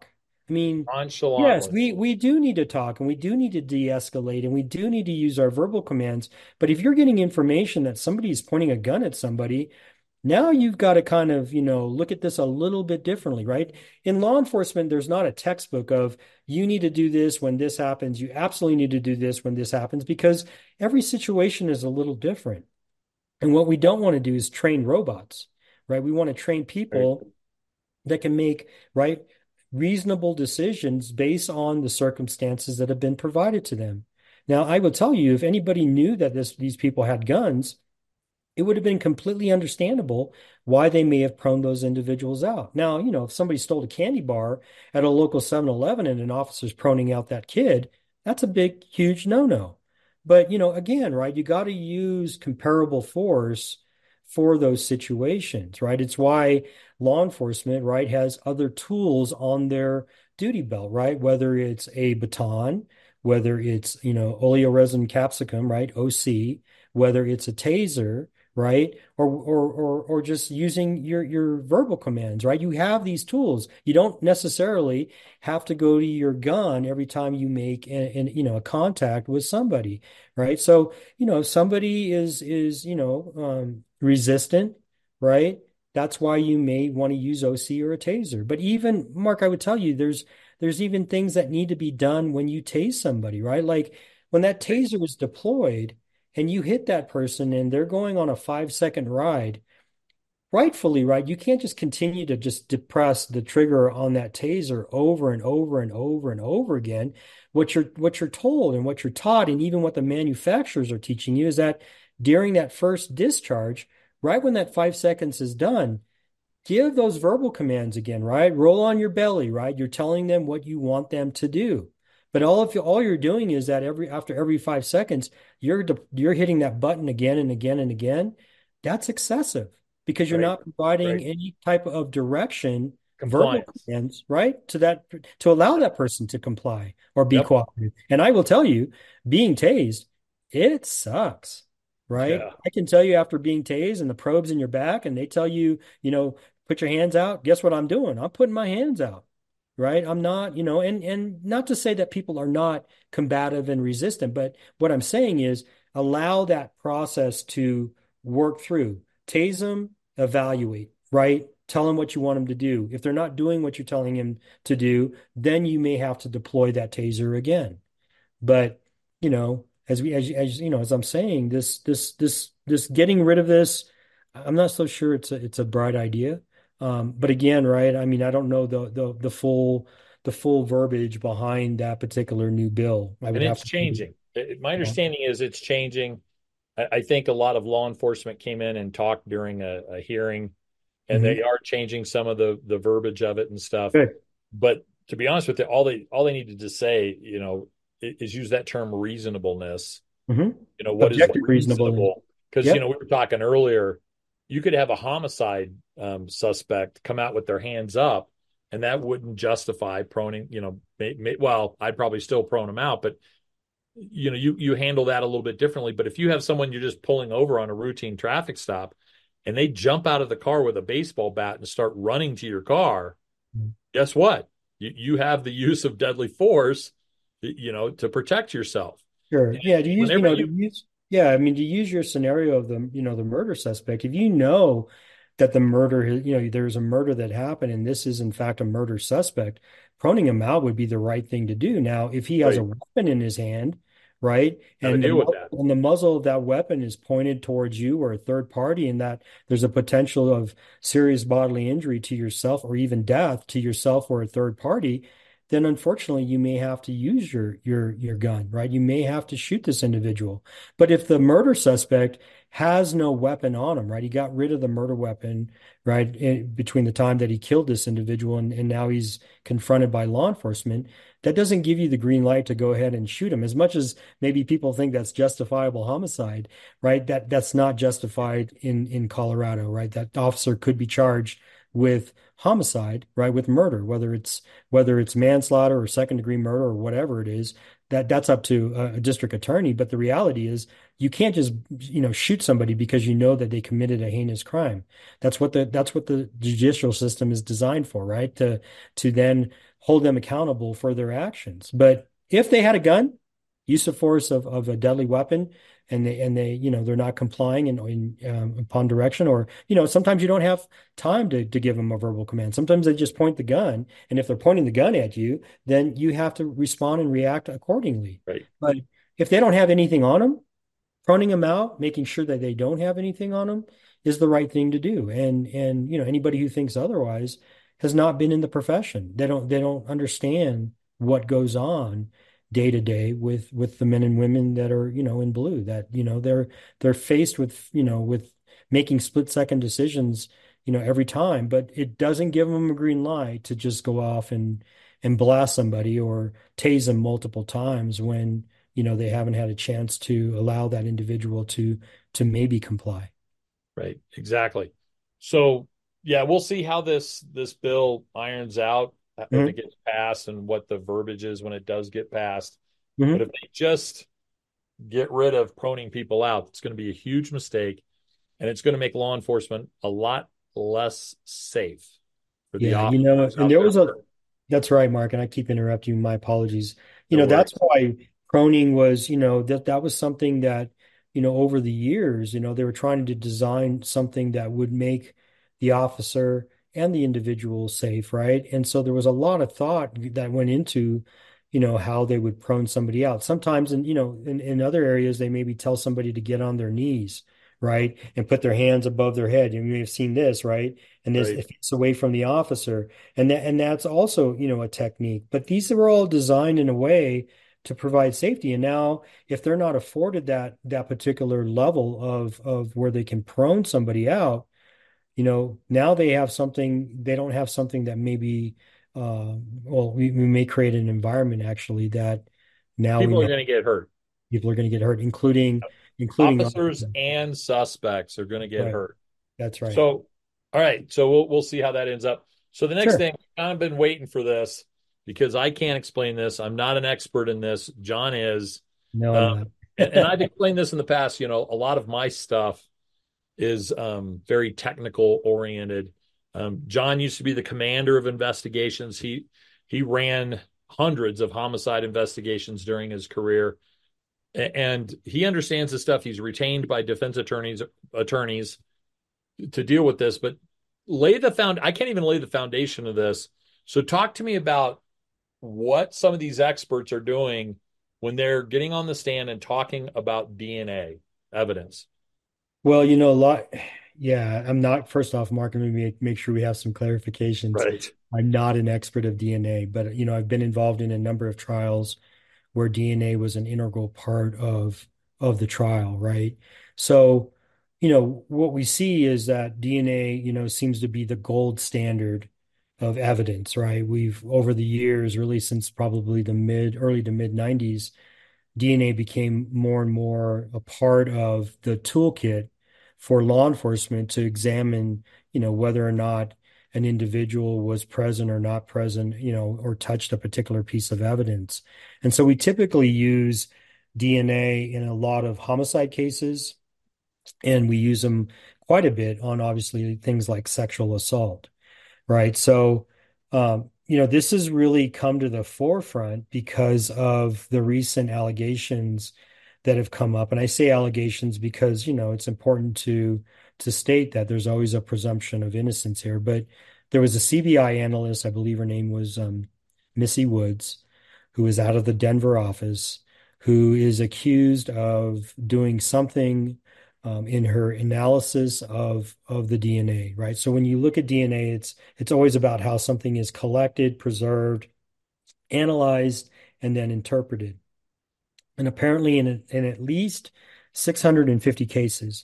Speaker 4: I mean, yes,
Speaker 3: nonchalantly.
Speaker 4: we we do need to talk and we do need to de-escalate and we do need to use our verbal commands. But if you're getting information that somebody is pointing a gun at somebody, now you've got to kind of, you know, look at this a little bit differently, right? In law enforcement, there's not a textbook of you need to do this when this happens. You absolutely need to do this when this happens because every situation is a little different. And what we don't want to do is train robots, right? We want to train
Speaker 3: Right.
Speaker 4: people that can make, right, reasonable decisions based on the circumstances that have been provided to them. Now, I will tell you, if anybody knew that this these people had guns, it would have been completely understandable why they may have pruned those individuals out. Now, you know, if somebody stole a candy bar at a local seven eleven and an officer's proning out that kid, that's a big, huge no-no. But, you know, again, right, you got to use comparable force for those situations, right? It's why law enforcement, right, has other tools on their duty belt, right? Whether it's a baton, whether it's, you know, oleoresin capsicum, right, O C, whether it's a taser, right? Or or or or just using your your verbal commands, right? You have these tools. You don't necessarily have to go to your gun every time you make an, you know a contact with somebody, right? So, you know, if somebody is is, you know, um, resistant, right? That's why you may want to use O C or a taser. But even Mark, I would tell you there's there's even things that need to be done when you tase somebody, right? Like when that taser is deployed and you hit that person and they're going on a five second ride, rightfully, right? You can't just continue to just depress the trigger on that taser over and over and over and over again. What you're what you're told and what you're taught, and even what the manufacturers are teaching you, is that during that first discharge, right when that five seconds is done, give those verbal commands again, right? Roll on your belly, right? You're telling them what you want them to do. But all of you, all you're doing is that every after every five seconds, you're you're hitting that button again and again and again. That's excessive because you're
Speaker 3: Right.
Speaker 4: not providing
Speaker 3: Right.
Speaker 4: any type of direction, verbal
Speaker 3: Compliance.
Speaker 4: commands, right? To that to allow that person to comply or be
Speaker 3: Yep.
Speaker 4: cooperative. And I will tell you, being tased, it sucks, right?
Speaker 3: Yeah.
Speaker 4: I can tell you after being tased and the probes in your back, and they tell you, you know, put your hands out. Guess what I'm doing? I'm putting my hands out. Right. I'm not, you know, and and not to say that people are not combative and resistant, but what I'm saying is allow that process to work through. Tase them, evaluate, right? Tell them what you want them to do. If they're not doing what you're telling them to do, then you may have to deploy that taser again. But, you know, as we as, as you know, as I'm saying, this this this this getting rid of this, I'm not so sure it's a it's a bright idea. Um, but again, right? I mean, I don't know the the the full the full verbiage behind that particular new bill. I would
Speaker 3: And
Speaker 4: have
Speaker 3: it's
Speaker 4: to,
Speaker 3: changing. It- My
Speaker 4: you know.
Speaker 3: understanding is it's changing. I, I think a lot of law enforcement came in and talked during a, a hearing, and
Speaker 4: Mhm.
Speaker 3: they are changing some of the the verbiage of it and stuff.
Speaker 4: Good.
Speaker 3: But to be honest with you, all they all they needed to say, you know, i- is use that term reasonableness.
Speaker 4: Mhm.
Speaker 3: You know, what is
Speaker 4: Objective reasonable.
Speaker 3: reasonable? Because, you
Speaker 4: Yep.
Speaker 3: know, we were talking earlier, you could have a homicide um, suspect come out with their hands up, and that wouldn't justify proning, you know, may, may, well, I'd probably still prone them out, but, you know, you, you handle that a little bit differently. But if you have someone you're just pulling over on a routine traffic stop and they jump out of the car with a baseball bat and start running to your car,
Speaker 4: Mhm.
Speaker 3: guess what? You, you have the use of deadly force, you know, to protect yourself.
Speaker 4: Sure. Yeah. To use, you
Speaker 3: Whenever
Speaker 4: know,
Speaker 3: you,
Speaker 4: to use, yeah, I mean, to use your scenario of the, you know, the murder suspect, if you know that the murder, you know, there's a murder that happened and this is in fact a murder suspect, proning him out would be the right thing to do. Now, if he has a
Speaker 3: right,
Speaker 4: weapon in his hand, right,
Speaker 3: got to
Speaker 4: and the
Speaker 3: deal with
Speaker 4: mu-
Speaker 3: that.
Speaker 4: and the muzzle of that weapon is pointed towards you or a third party, and that there's a potential of serious bodily injury to yourself or even death to yourself or a third party, then unfortunately you may have to use your your your gun, right? You may have to shoot this individual. But if the murder suspect has no weapon on him, right? He got rid of the murder weapon, right, in, between the time that he killed this individual and, and now he's confronted by law enforcement. That doesn't give you the green light to go ahead and shoot him. As much as maybe people think that's justifiable homicide, right? That that's not justified in in Colorado, right? That officer could be charged with homicide, right, with murder, whether it's whether it's manslaughter or second degree murder or whatever it is. That that's up to a, a district attorney. But the reality is, you can't just, you know, shoot somebody because you know that they committed a heinous crime. That's what the that's what the judicial system is designed for, right? To to then hold them accountable for their actions. But if they had a gun, use of force of, of a deadly weapon, and they and they you know they're not complying in, in um, upon direction, or you know sometimes you don't have time to to give them a verbal command. Sometimes they just point the gun, and if they're pointing the gun at you, then you have to respond and react accordingly.
Speaker 3: Right.
Speaker 4: But if they don't have anything on them, pruning them out, making sure that they don't have anything on them is the right thing to do. And and you know anybody who thinks otherwise has not been in the profession. They don't they don't understand what goes on day to day with with the men and women that are, you know, in blue, that, you know, they're they're faced with, you know, with making split second decisions, you know, every time, but it doesn't give them a green light to just go off and and blast somebody or tase them multiple times when, you know, they haven't had a chance to allow that individual to to maybe comply.
Speaker 3: Right. Exactly. So yeah, we'll see how this this bill irons out if
Speaker 4: Mm-hmm.
Speaker 3: it gets passed and what the verbiage is when it does get passed.
Speaker 4: Mm-hmm.
Speaker 3: But if they just get rid of proning people out, it's going to be a huge mistake, and it's going to make law enforcement a lot less safe for the
Speaker 4: Yeah, you know,
Speaker 3: officers
Speaker 4: and
Speaker 3: out
Speaker 4: there
Speaker 3: there.
Speaker 4: was a, that's right, Mark, and I keep interrupting you. My apologies. You
Speaker 3: No
Speaker 4: know, that's
Speaker 3: worries.
Speaker 4: why proning was, you know, that that was something that, you know, over the years, you know, they were trying to design something that would make the officer and the individual safe, right? And so there was a lot of thought that went into, you know, how they would prone somebody out. Sometimes in, you know, in, in other areas, they maybe tell somebody to get on their knees, right? And put their hands above their head. You may have seen this, right? And this,
Speaker 3: Right.
Speaker 4: if it's away from the officer. And that, and that's also, you know, a technique. But these are all designed in a way to provide safety. And now, if they're not afforded that that particular level of of where they can prone somebody out, you know, now they have something, they don't have something that maybe, uh, well, we, we may create an environment actually that now we
Speaker 3: People are
Speaker 4: may
Speaker 3: going to get hurt.
Speaker 4: people are going to get hurt, including including
Speaker 3: Officers and suspects are going to get
Speaker 4: right.
Speaker 3: hurt.
Speaker 4: That's right.
Speaker 3: So, all right. So we'll we'll see how that ends up. So the next
Speaker 4: Sure.
Speaker 3: thing, I've been waiting for this because I can't explain this. I'm not an expert in this. John is.
Speaker 4: No, I'm
Speaker 3: Um,
Speaker 4: not.
Speaker 3: and, and I've explained this in the past. You know, a lot of my stuff is um, very technical oriented. Um, John used to be the commander of investigations. He he ran hundreds of homicide investigations during his career, and he understands this stuff. He's retained by defense attorneys attorneys to deal with this. But lay the found. I can't even lay the foundation of this. So talk to me about what some of these experts are doing when they're getting on the stand and talking about D N A evidence.
Speaker 4: Well, you know, a lot. Yeah, I'm not, first off, Mark, let me make, make sure we have some clarifications.
Speaker 3: Right.
Speaker 4: I'm not an expert of D N A, but, you know, I've been involved in a number of trials where D N A was an integral part of of the trial, right? So, you know, what we see is that D N A, you know, seems to be the gold standard of evidence, right? We've, over the years, really since probably the mid, early to mid nineties, D N A became more and more a part of the toolkit for law enforcement to examine, you know, whether or not an individual was present or not present, you know, or touched a particular piece of evidence. And so we typically use D N A in a lot of homicide cases, and we use them quite a bit on obviously things like sexual assault, right? So, um, you know, this has really come to the forefront because of the recent allegations that have come up. And I say allegations because, you know, it's important to to state that there's always a presumption of innocence here. But there was a C B I analyst, I believe her name was um, Missy Woods, who is out of the Denver office, who is accused of doing something um, in her analysis of of the D N A, right? So when you look at D N A, it's it's always about how something is collected, preserved, analyzed, and then interpreted. And apparently, in a, in at least six hundred fifty cases,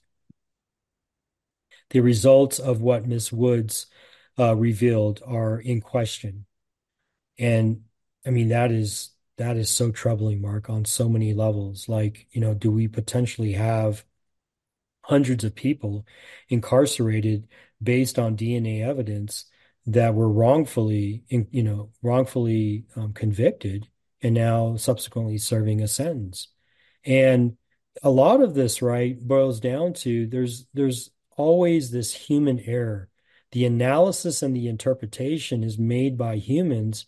Speaker 4: the results of what Miss Woods uh, revealed are in question. And I mean, that is that is so troubling, Mark, on so many levels. Like, you know, do we potentially have hundreds of people incarcerated based on D N A evidence that were wrongfully, you know, wrongfully um, convicted and now subsequently serving a sentence? And a lot of this, right, boils down to there's there's always this human error. The analysis and the interpretation is made by humans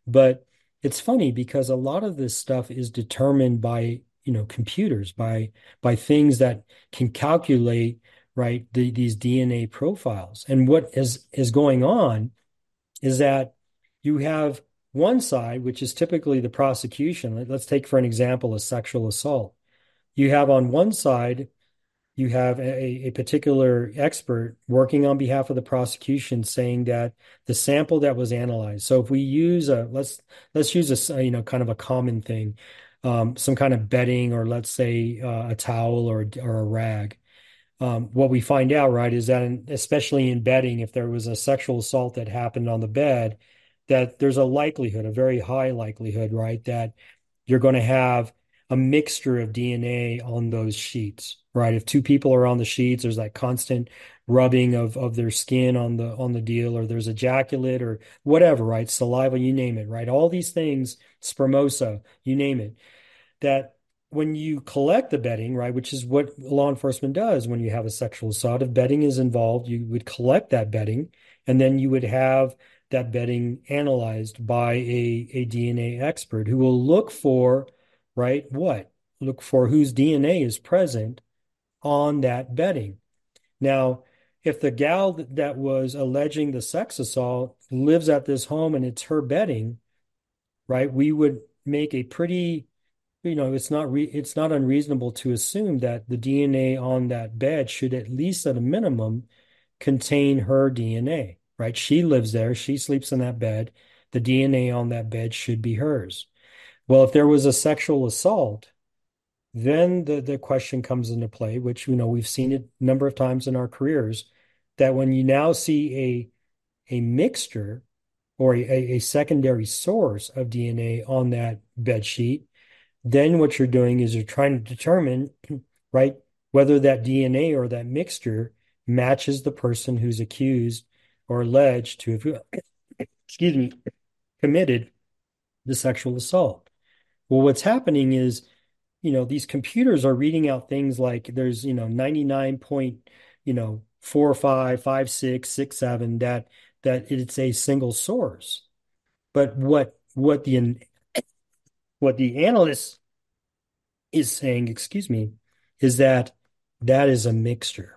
Speaker 4: But it's funny because a lot of this stuff is determined by, you know, computers, by by things that can calculate, right, the, these D N A profiles. And what is is going on is that you have one side, which is typically the prosecution. Let- Let's take, for an example, a sexual assault. You have on one side, you have a, a particular expert working on behalf of the prosecution saying that the sample that was analyzed. So if we use a, let's let's use a, s- you know, kind of a common thing, um, some kind of bedding, or let's say uh, a towel or or a rag. Um, what we find out, right, is that in, especially in bedding, if there was a sexual assault that happened on the bed, that there's a likelihood, a very high likelihood, right, that you're going to have a mixture of D N A on those sheets, right? If two people are on the sheets, there's that constant rubbing of of their skin on the on the deal, or there's ejaculate or whatever, right? Saliva, you name it, right? All these things, spermosa, you name it, that when you collect the bedding, right, which is what law enforcement does when you have a sexual assault, if bedding is involved, you would collect that bedding, and then you would have that bedding analyzed by a, a D N A expert who will look for, right, what? Look for whose D N A is present on that bedding. Now, if the gal that was alleging the sex assault lives at this home and it's her bedding, right, we would make a pretty, you know, it's not re it's not unreasonable to assume that the D N A on that bed should, at least at a minimum, contain her D N A, right? She lives there, she sleeps in that bed. The D N A on that bed should be hers. Well, if there was a sexual assault, then the the question comes into play, which, you know, we've seen it a number of times in our careers, that when you now see a a mixture or a, a secondary source of D N A on that bed sheet, then what you're doing is you're trying to determine, right, whether that D N A or that mixture matches the person who's accused or alleged to have, excuse me, committed the sexual assault. Well, what's happening is, you know, these computers are reading out things like there's, you know, ninety-nine point, you know, four, five, five, six, six, seven, that that it's a single source. But what what the what the analyst is saying, excuse me, is that that is a mixture.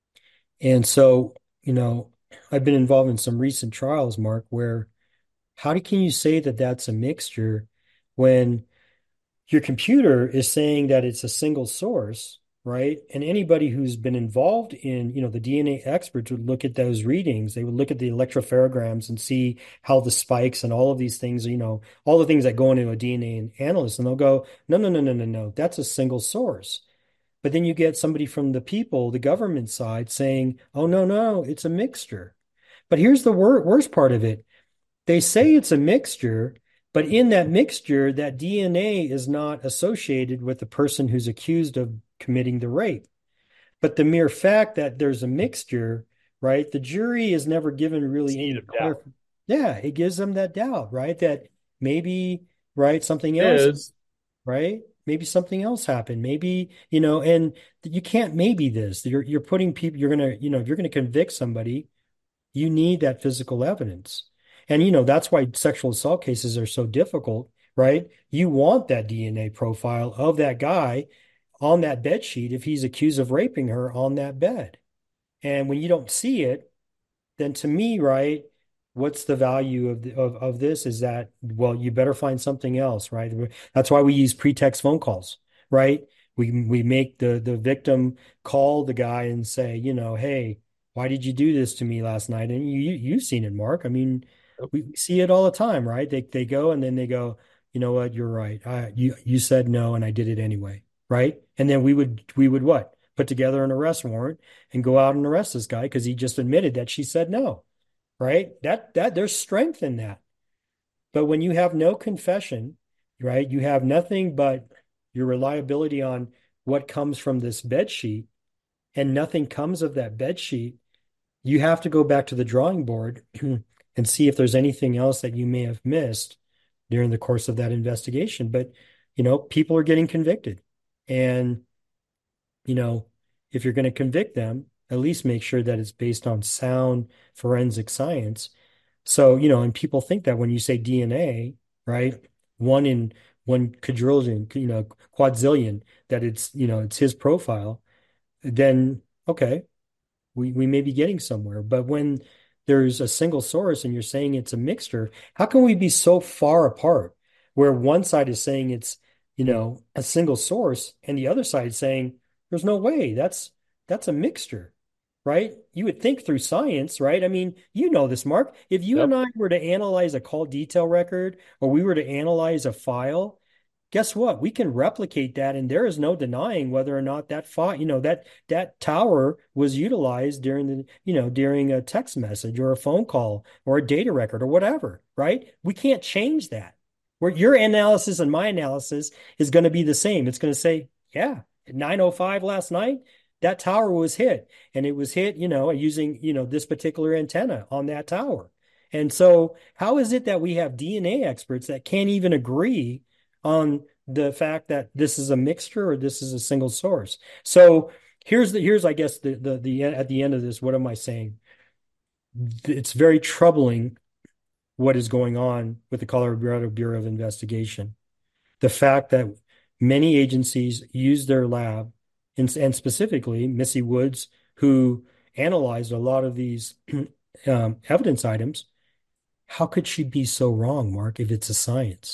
Speaker 4: And so, you know, I've been involved in some recent trials, Mark, where how do, can you say that that's a mixture when your computer is saying that it's a single source, right? And anybody who's been involved in, you know, the D N A experts would look at those readings. They would look at the electropherograms and see how the spikes and all of these things, you know, all the things that go into a D N A analyst, and they'll go, no, no, no, no, no, no, that's a single source. But then you get somebody from the people, the government side, saying, oh, no, no, it's a mixture. But here's the wor worst part of it. They say it's a mixture, but in that mixture, that D N A is not associated with the person who's accused of committing the rape. But the mere fact that there's a mixture, right? The jury is never given really
Speaker 3: Seed
Speaker 4: any
Speaker 3: of
Speaker 4: clear.
Speaker 3: doubt
Speaker 4: Yeah, it gives them that doubt, right? That maybe, right, something else,
Speaker 3: is
Speaker 4: right? Maybe something else happened. Maybe, you know, and you can't maybe this. You're you're putting people, you're gonna, you know, if you're gonna convict somebody, you need that physical evidence. And, you know, that's why sexual assault cases are so difficult, right? You want that D N A profile of that guy on that bed sheet if he's accused of raping her on that bed. And when you don't see it, then to me, right, what's the value of, the, of of this is that, well, you better find something else, right? That's why we use pretext phone calls, right? We we make the the victim call the guy and say, you know, hey, why did you do this to me last night? And you, you you've seen it, Mark. I mean, we we see it all the time, right? They they go and then they go, you know what, you're right. I you you said no and I did it anyway, right? And then we would we would what? Put together an arrest warrant and go out and arrest this guy because he just admitted that she said no, right? That that there's strength in that. But when you have no confession, right, you have nothing but your reliability on what comes from this bed sheet, and nothing comes of that bed sheet, you have to go back to the drawing board and see if there's anything else that you may have missed during the course of that investigation. But, you know, people are getting convicted. And, you know, if you're going to convict them, at least make sure that it's based on sound forensic science. So, you know, and people think that when you say D N A, right, one in one quadrillion, you know, quadzillion, that it's, you know, it's his profile, then okay, we, we may be getting somewhere. But when there's a single source and you're saying it's a mixture, how can we be so far apart where one side is saying it's, you know, a single source and the other side is saying there's no way, that's that's a mixture, right? You would think through science, right? I mean, you know this, Mark. If you
Speaker 3: Yep.
Speaker 4: and I were to analyze a call detail record or we were to analyze a file, guess what? We can replicate that, and there is no denying whether or not that file, you know, that that tower was utilized during the, you know, during a text message or a phone call or a data record or whatever, right? We can't change that. Where your analysis and my analysis is going to be the same. It's going to say, yeah, at nine oh five last night, that tower was hit, and it was hit, you know, using, you know, this particular antenna on that tower. And so, how is it that we have D N A experts that can't even agree on the fact that this is a mixture or this is a single source? So here's the here's I guess the the the at the end of this, what am I saying? It's very troubling what is going on with the Colorado Bureau of Investigation. The fact that many agencies use their lab, and, and specifically Missy Woods, who analyzed a lot of these um, evidence items. How could she be so wrong, Mark, if it's a science?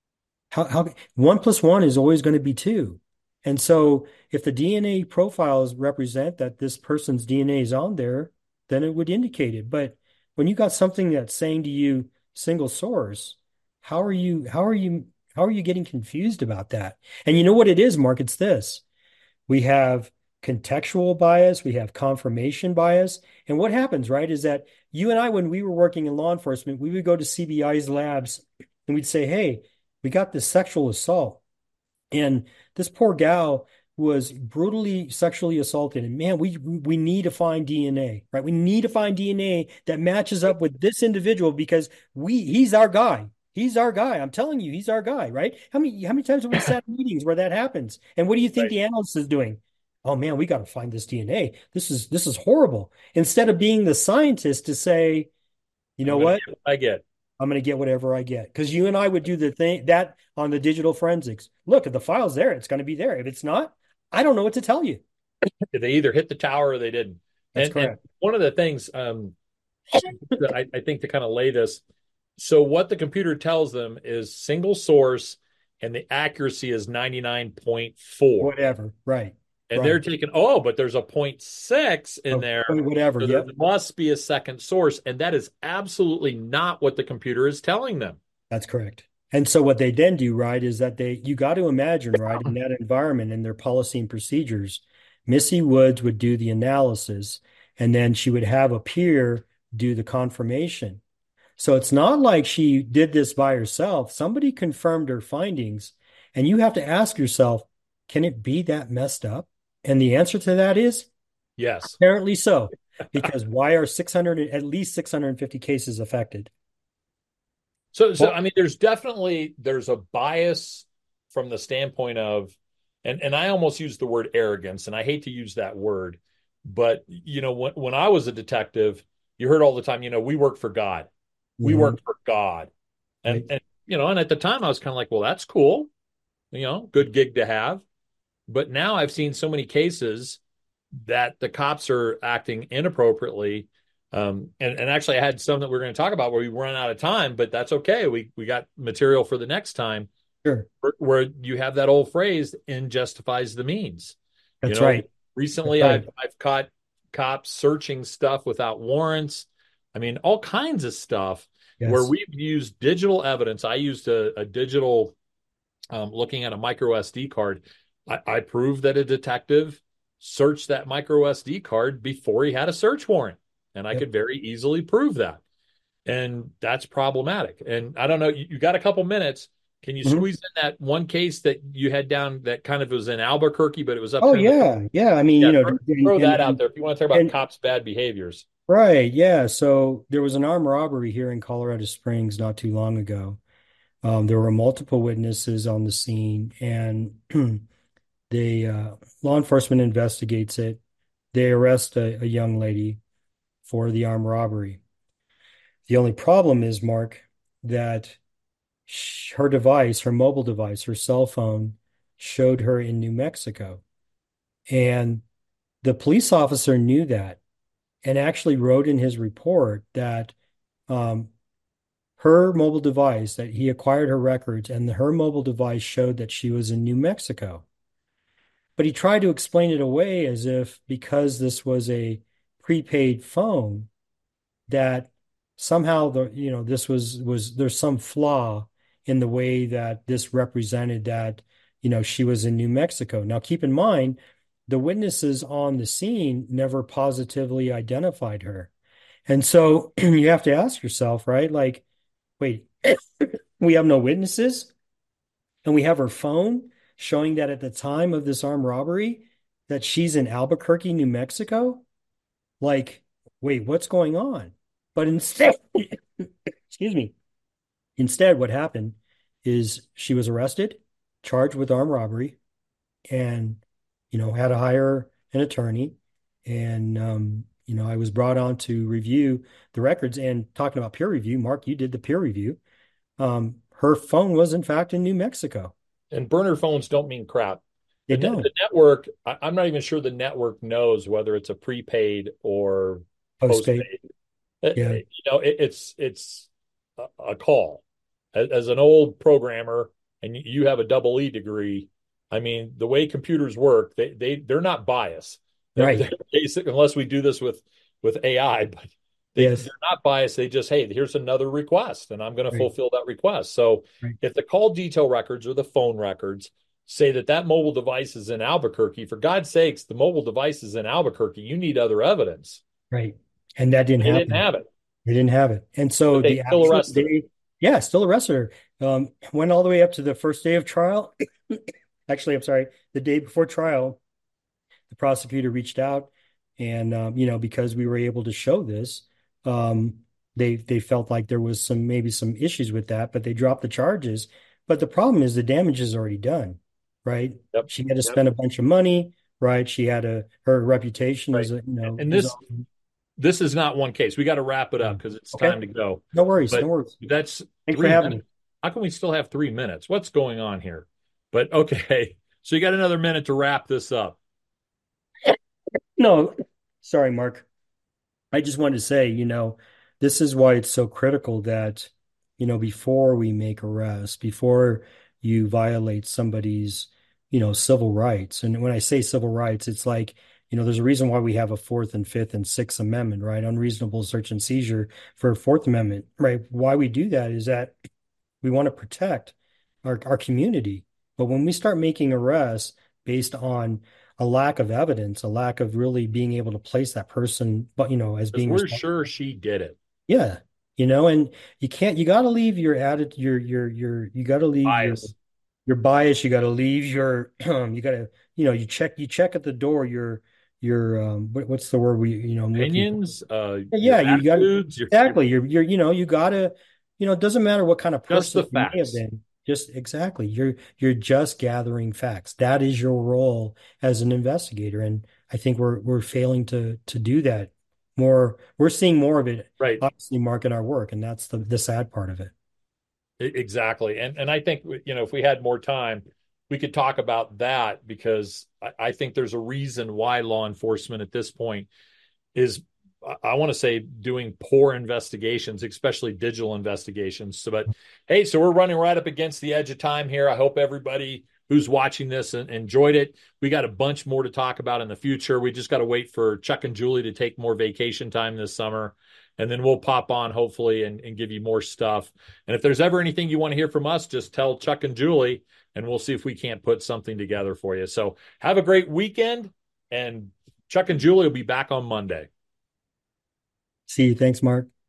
Speaker 4: How how one plus one is always going to be two. And so if the D N A profiles represent that this person's D N A is on there, then it would indicate it. But when you got something that's saying to you single source, how are you how are you how are you getting confused about that? And you know what it is, Mark? It's this. We have contextual bias, we have confirmation bias. And what happens, right, is that you and I, when we were working in law enforcement, we would go to C B I's labs and we'd say, hey, we got this sexual assault. And this poor gal was brutally sexually assaulted. And man, we we need to find D N A, right? We need to find D N A that matches up with this individual because we he's our guy. He's our guy. I'm telling you, he's our guy, right? How many how many times have we sat in meetings where that happens? And what do you think
Speaker 3: Right.
Speaker 4: the analyst is doing? Oh man, we got to find this D N A. This is this is horrible. Instead of being the scientist to say, you know
Speaker 3: I'm gonna
Speaker 4: what?
Speaker 3: get what I get.
Speaker 4: I'm going to get whatever I get. Because you and I would do the thing that on the digital forensics. Look, if the file's there, it's going to be there. If it's not, I don't know what to tell you.
Speaker 3: They either hit the tower or they didn't.
Speaker 4: That's
Speaker 3: And and
Speaker 4: correct.
Speaker 3: one of the things um, that I, I think to kind of lay this, so what the computer tells them is single source, and the accuracy is ninety-nine point four.
Speaker 4: Whatever. Right.
Speaker 3: And they're
Speaker 4: Right.
Speaker 3: taking, oh, but there's a point six in
Speaker 4: Oh,
Speaker 3: there.
Speaker 4: whatever.
Speaker 3: So there
Speaker 4: Yep.
Speaker 3: must be a second source. And that is absolutely not what the computer is telling them.
Speaker 4: That's correct. And so what they then do, right, is that they you got to imagine, right, in that environment and their policy and procedures, Missy Woods would do the analysis and then she would have a peer do the confirmation. So it's not like she did this by herself. Somebody confirmed her findings, and you have to ask yourself, can it be that messed up? And the answer to that is
Speaker 3: Yes.
Speaker 4: apparently so, because why are six hundred, at least six hundred fifty cases affected?
Speaker 3: So, so
Speaker 4: Well,
Speaker 3: I mean, there's definitely there's a bias from the standpoint of, and and I almost use the word arrogance, and I hate to use that word, but you know, when when I was a detective, you heard all the time, you know, we work for God, we
Speaker 4: mhm,
Speaker 3: work for God, and
Speaker 4: right.
Speaker 3: and you know, and at the time I was kind of like, well, that's cool, you know, good gig to have, but now I've seen so many cases that the cops are acting inappropriately. Um, and, and actually, I had some that we are going to talk about where we run out of time, but that's okay. We we got material for the next time
Speaker 4: Sure.
Speaker 3: where, where you have that old phrase, "end justifies the means." You
Speaker 4: That's
Speaker 3: know,
Speaker 4: right. That's
Speaker 3: recently
Speaker 4: right.
Speaker 3: I've I've caught cops searching stuff without warrants. I mean, all kinds of stuff where
Speaker 4: Yes.
Speaker 3: we've used digital evidence. I used a, a digital um, looking at a micro S D card. I, I proved that a detective searched that micro S D card before he had a search warrant. And I
Speaker 4: Yep.
Speaker 3: could very easily prove that. And that's problematic. And I don't know, you, you got a couple minutes. Can you
Speaker 4: Mhm.
Speaker 3: squeeze in that one case that you had down that kind of was in Albuquerque, but it was up
Speaker 4: Oh
Speaker 3: kind of the,
Speaker 4: yeah. Yeah. I mean,
Speaker 3: yeah,
Speaker 4: you know,
Speaker 3: throw,
Speaker 4: and,
Speaker 3: throw
Speaker 4: and,
Speaker 3: that out
Speaker 4: and,
Speaker 3: there if you want to talk about
Speaker 4: and
Speaker 3: cops' bad behaviors.
Speaker 4: right. Yeah. So there was an armed robbery here in Colorado Springs not too long ago. Um, there were multiple witnesses on the scene, and they uh, law enforcement investigates it. They arrest a, a young lady for the armed robbery. The only problem is, Mark, that sh her device, her mobile device, her cell phone showed her in New Mexico. And the police officer knew that and actually wrote in his report that um, her mobile device, that he acquired her records, and her mobile device showed that she was in New Mexico. But he tried to explain it away as if because this was a prepaid phone, that somehow the you know this was was there's some flaw in the way that this represented that you know she was in New Mexico. Now keep in mind, the witnesses on the scene never positively identified her. And so you have to ask yourself, right? Like, wait, we have no witnesses and we have her phone showing that at the time of this armed robbery that she's in Albuquerque, New Mexico. Like, wait, what's going on? But instead, excuse me, instead, what happened is she was arrested, charged with armed robbery, and, you know, had to hire an attorney. And, um, you know, I was brought on to review the records. And talking about peer review, Mark, you did the peer review. Um, her phone was, in fact, in New Mexico.
Speaker 3: And burner phones don't mean crap.
Speaker 4: They
Speaker 3: The,
Speaker 4: don't.
Speaker 3: the network, I, I'm not even sure the network knows whether it's a prepaid or
Speaker 4: Postpaid.
Speaker 3: postpaid. Uh,
Speaker 4: Yeah.
Speaker 3: You know, it, it's it's a, a call. As, as an old programmer, and you you have a double E degree, I mean, the way computers work, they they they're not biased. They're,
Speaker 4: Right.
Speaker 3: they're basic, unless we do this with with A I, but they,
Speaker 4: Yes.
Speaker 3: they're not biased. They just, hey, here's another request, and I'm going to
Speaker 4: Right.
Speaker 3: fulfill that request. So
Speaker 4: Right.
Speaker 3: if the call detail records or the phone records say that that mobile device is in Albuquerque, for God's sakes, the mobile device is in Albuquerque. You need other evidence.
Speaker 4: Right. And that didn't
Speaker 3: They
Speaker 4: happen.
Speaker 3: didn't have it,
Speaker 4: They didn't have it. And so
Speaker 3: but they
Speaker 4: the
Speaker 3: still
Speaker 4: actual
Speaker 3: arrested her.
Speaker 4: day, yeah, still arrested her. Um, went all the way up to the first day of trial. Actually, I'm sorry, the day before trial, the prosecutor reached out and, um, you know, because we were able to show this, um, they they felt like there was some maybe some issues with that, but they dropped the charges. But the problem is the damage is already done, right?
Speaker 3: Yep.
Speaker 4: She had to
Speaker 3: Yep.
Speaker 4: spend a bunch of money, right? She had a her reputation
Speaker 3: Right.
Speaker 4: as a, you know,
Speaker 3: And
Speaker 4: is
Speaker 3: this
Speaker 4: on.
Speaker 3: this is not one case. We got to wrap it up because it's
Speaker 4: Okay.
Speaker 3: time to go.
Speaker 4: No worries, no
Speaker 3: But
Speaker 4: worries.
Speaker 3: that's
Speaker 4: Thanks for
Speaker 3: three
Speaker 4: having
Speaker 3: minutes. How can we still have three minutes? What's going on here? But okay, so you got another minute to wrap this up.
Speaker 4: me. No, sorry, Mark. I just wanted to say, you know, this is why it's so critical that, you know, before we make arrests, before you violate somebody's, you know, civil rights. And when I say civil rights, it's like, you know, there's a reason why we have a Fourth and Fifth and Sixth Amendment, right? Unreasonable search and seizure for a Fourth Amendment, right? Why we do that is that we want to protect our, our community. But when we start making arrests based on a lack of evidence, a lack of really being able to place that person, but you know, as
Speaker 3: Because
Speaker 4: being
Speaker 3: we're
Speaker 4: responsible.
Speaker 3: sure she did it.
Speaker 4: Yeah, you know, and you can't, you got to leave your added, your, your, your, you got to leave your,
Speaker 3: Bias.
Speaker 4: your bias. You got to leave your, you got to, you know, you check, you check at the door, your, your, um, what, what's the word we, you know, I'm looking for?
Speaker 3: Opinions, uh,
Speaker 4: Yeah,
Speaker 3: your
Speaker 4: you got
Speaker 3: attitudes, your,
Speaker 4: exactly. You're, you're, you know, you gotta, you know, it doesn't matter what kind of
Speaker 3: just
Speaker 4: person
Speaker 3: the
Speaker 4: you may have
Speaker 3: facts.
Speaker 4: been. Just exactly. You're, you're just gathering facts. That is your role as an investigator. And I think we're, we're failing to, to do that more. We're seeing more of it,
Speaker 3: Right.
Speaker 4: obviously, Mark, in our work. And that's the, the sad part of it.
Speaker 3: E- Exactly. And and I think, you know, if we had more time, we could talk about that because I, I think there's a reason why law enforcement at this point is, I want to say, doing poor investigations, especially digital investigations. So, but hey, so we're running right up against the edge of time here. I hope everybody who's watching this enjoyed it. We got a bunch more to talk about in the future. We just got to wait for Chuck and Julie to take more vacation time this summer. And then we'll pop on hopefully and, and give you more stuff. And if there's ever anything you want to hear from us, just tell Chuck and Julie, and we'll see if we can't put something together for you. So have a great weekend, and Chuck and Julie will be back on Monday.
Speaker 4: See you. Thanks, Mark.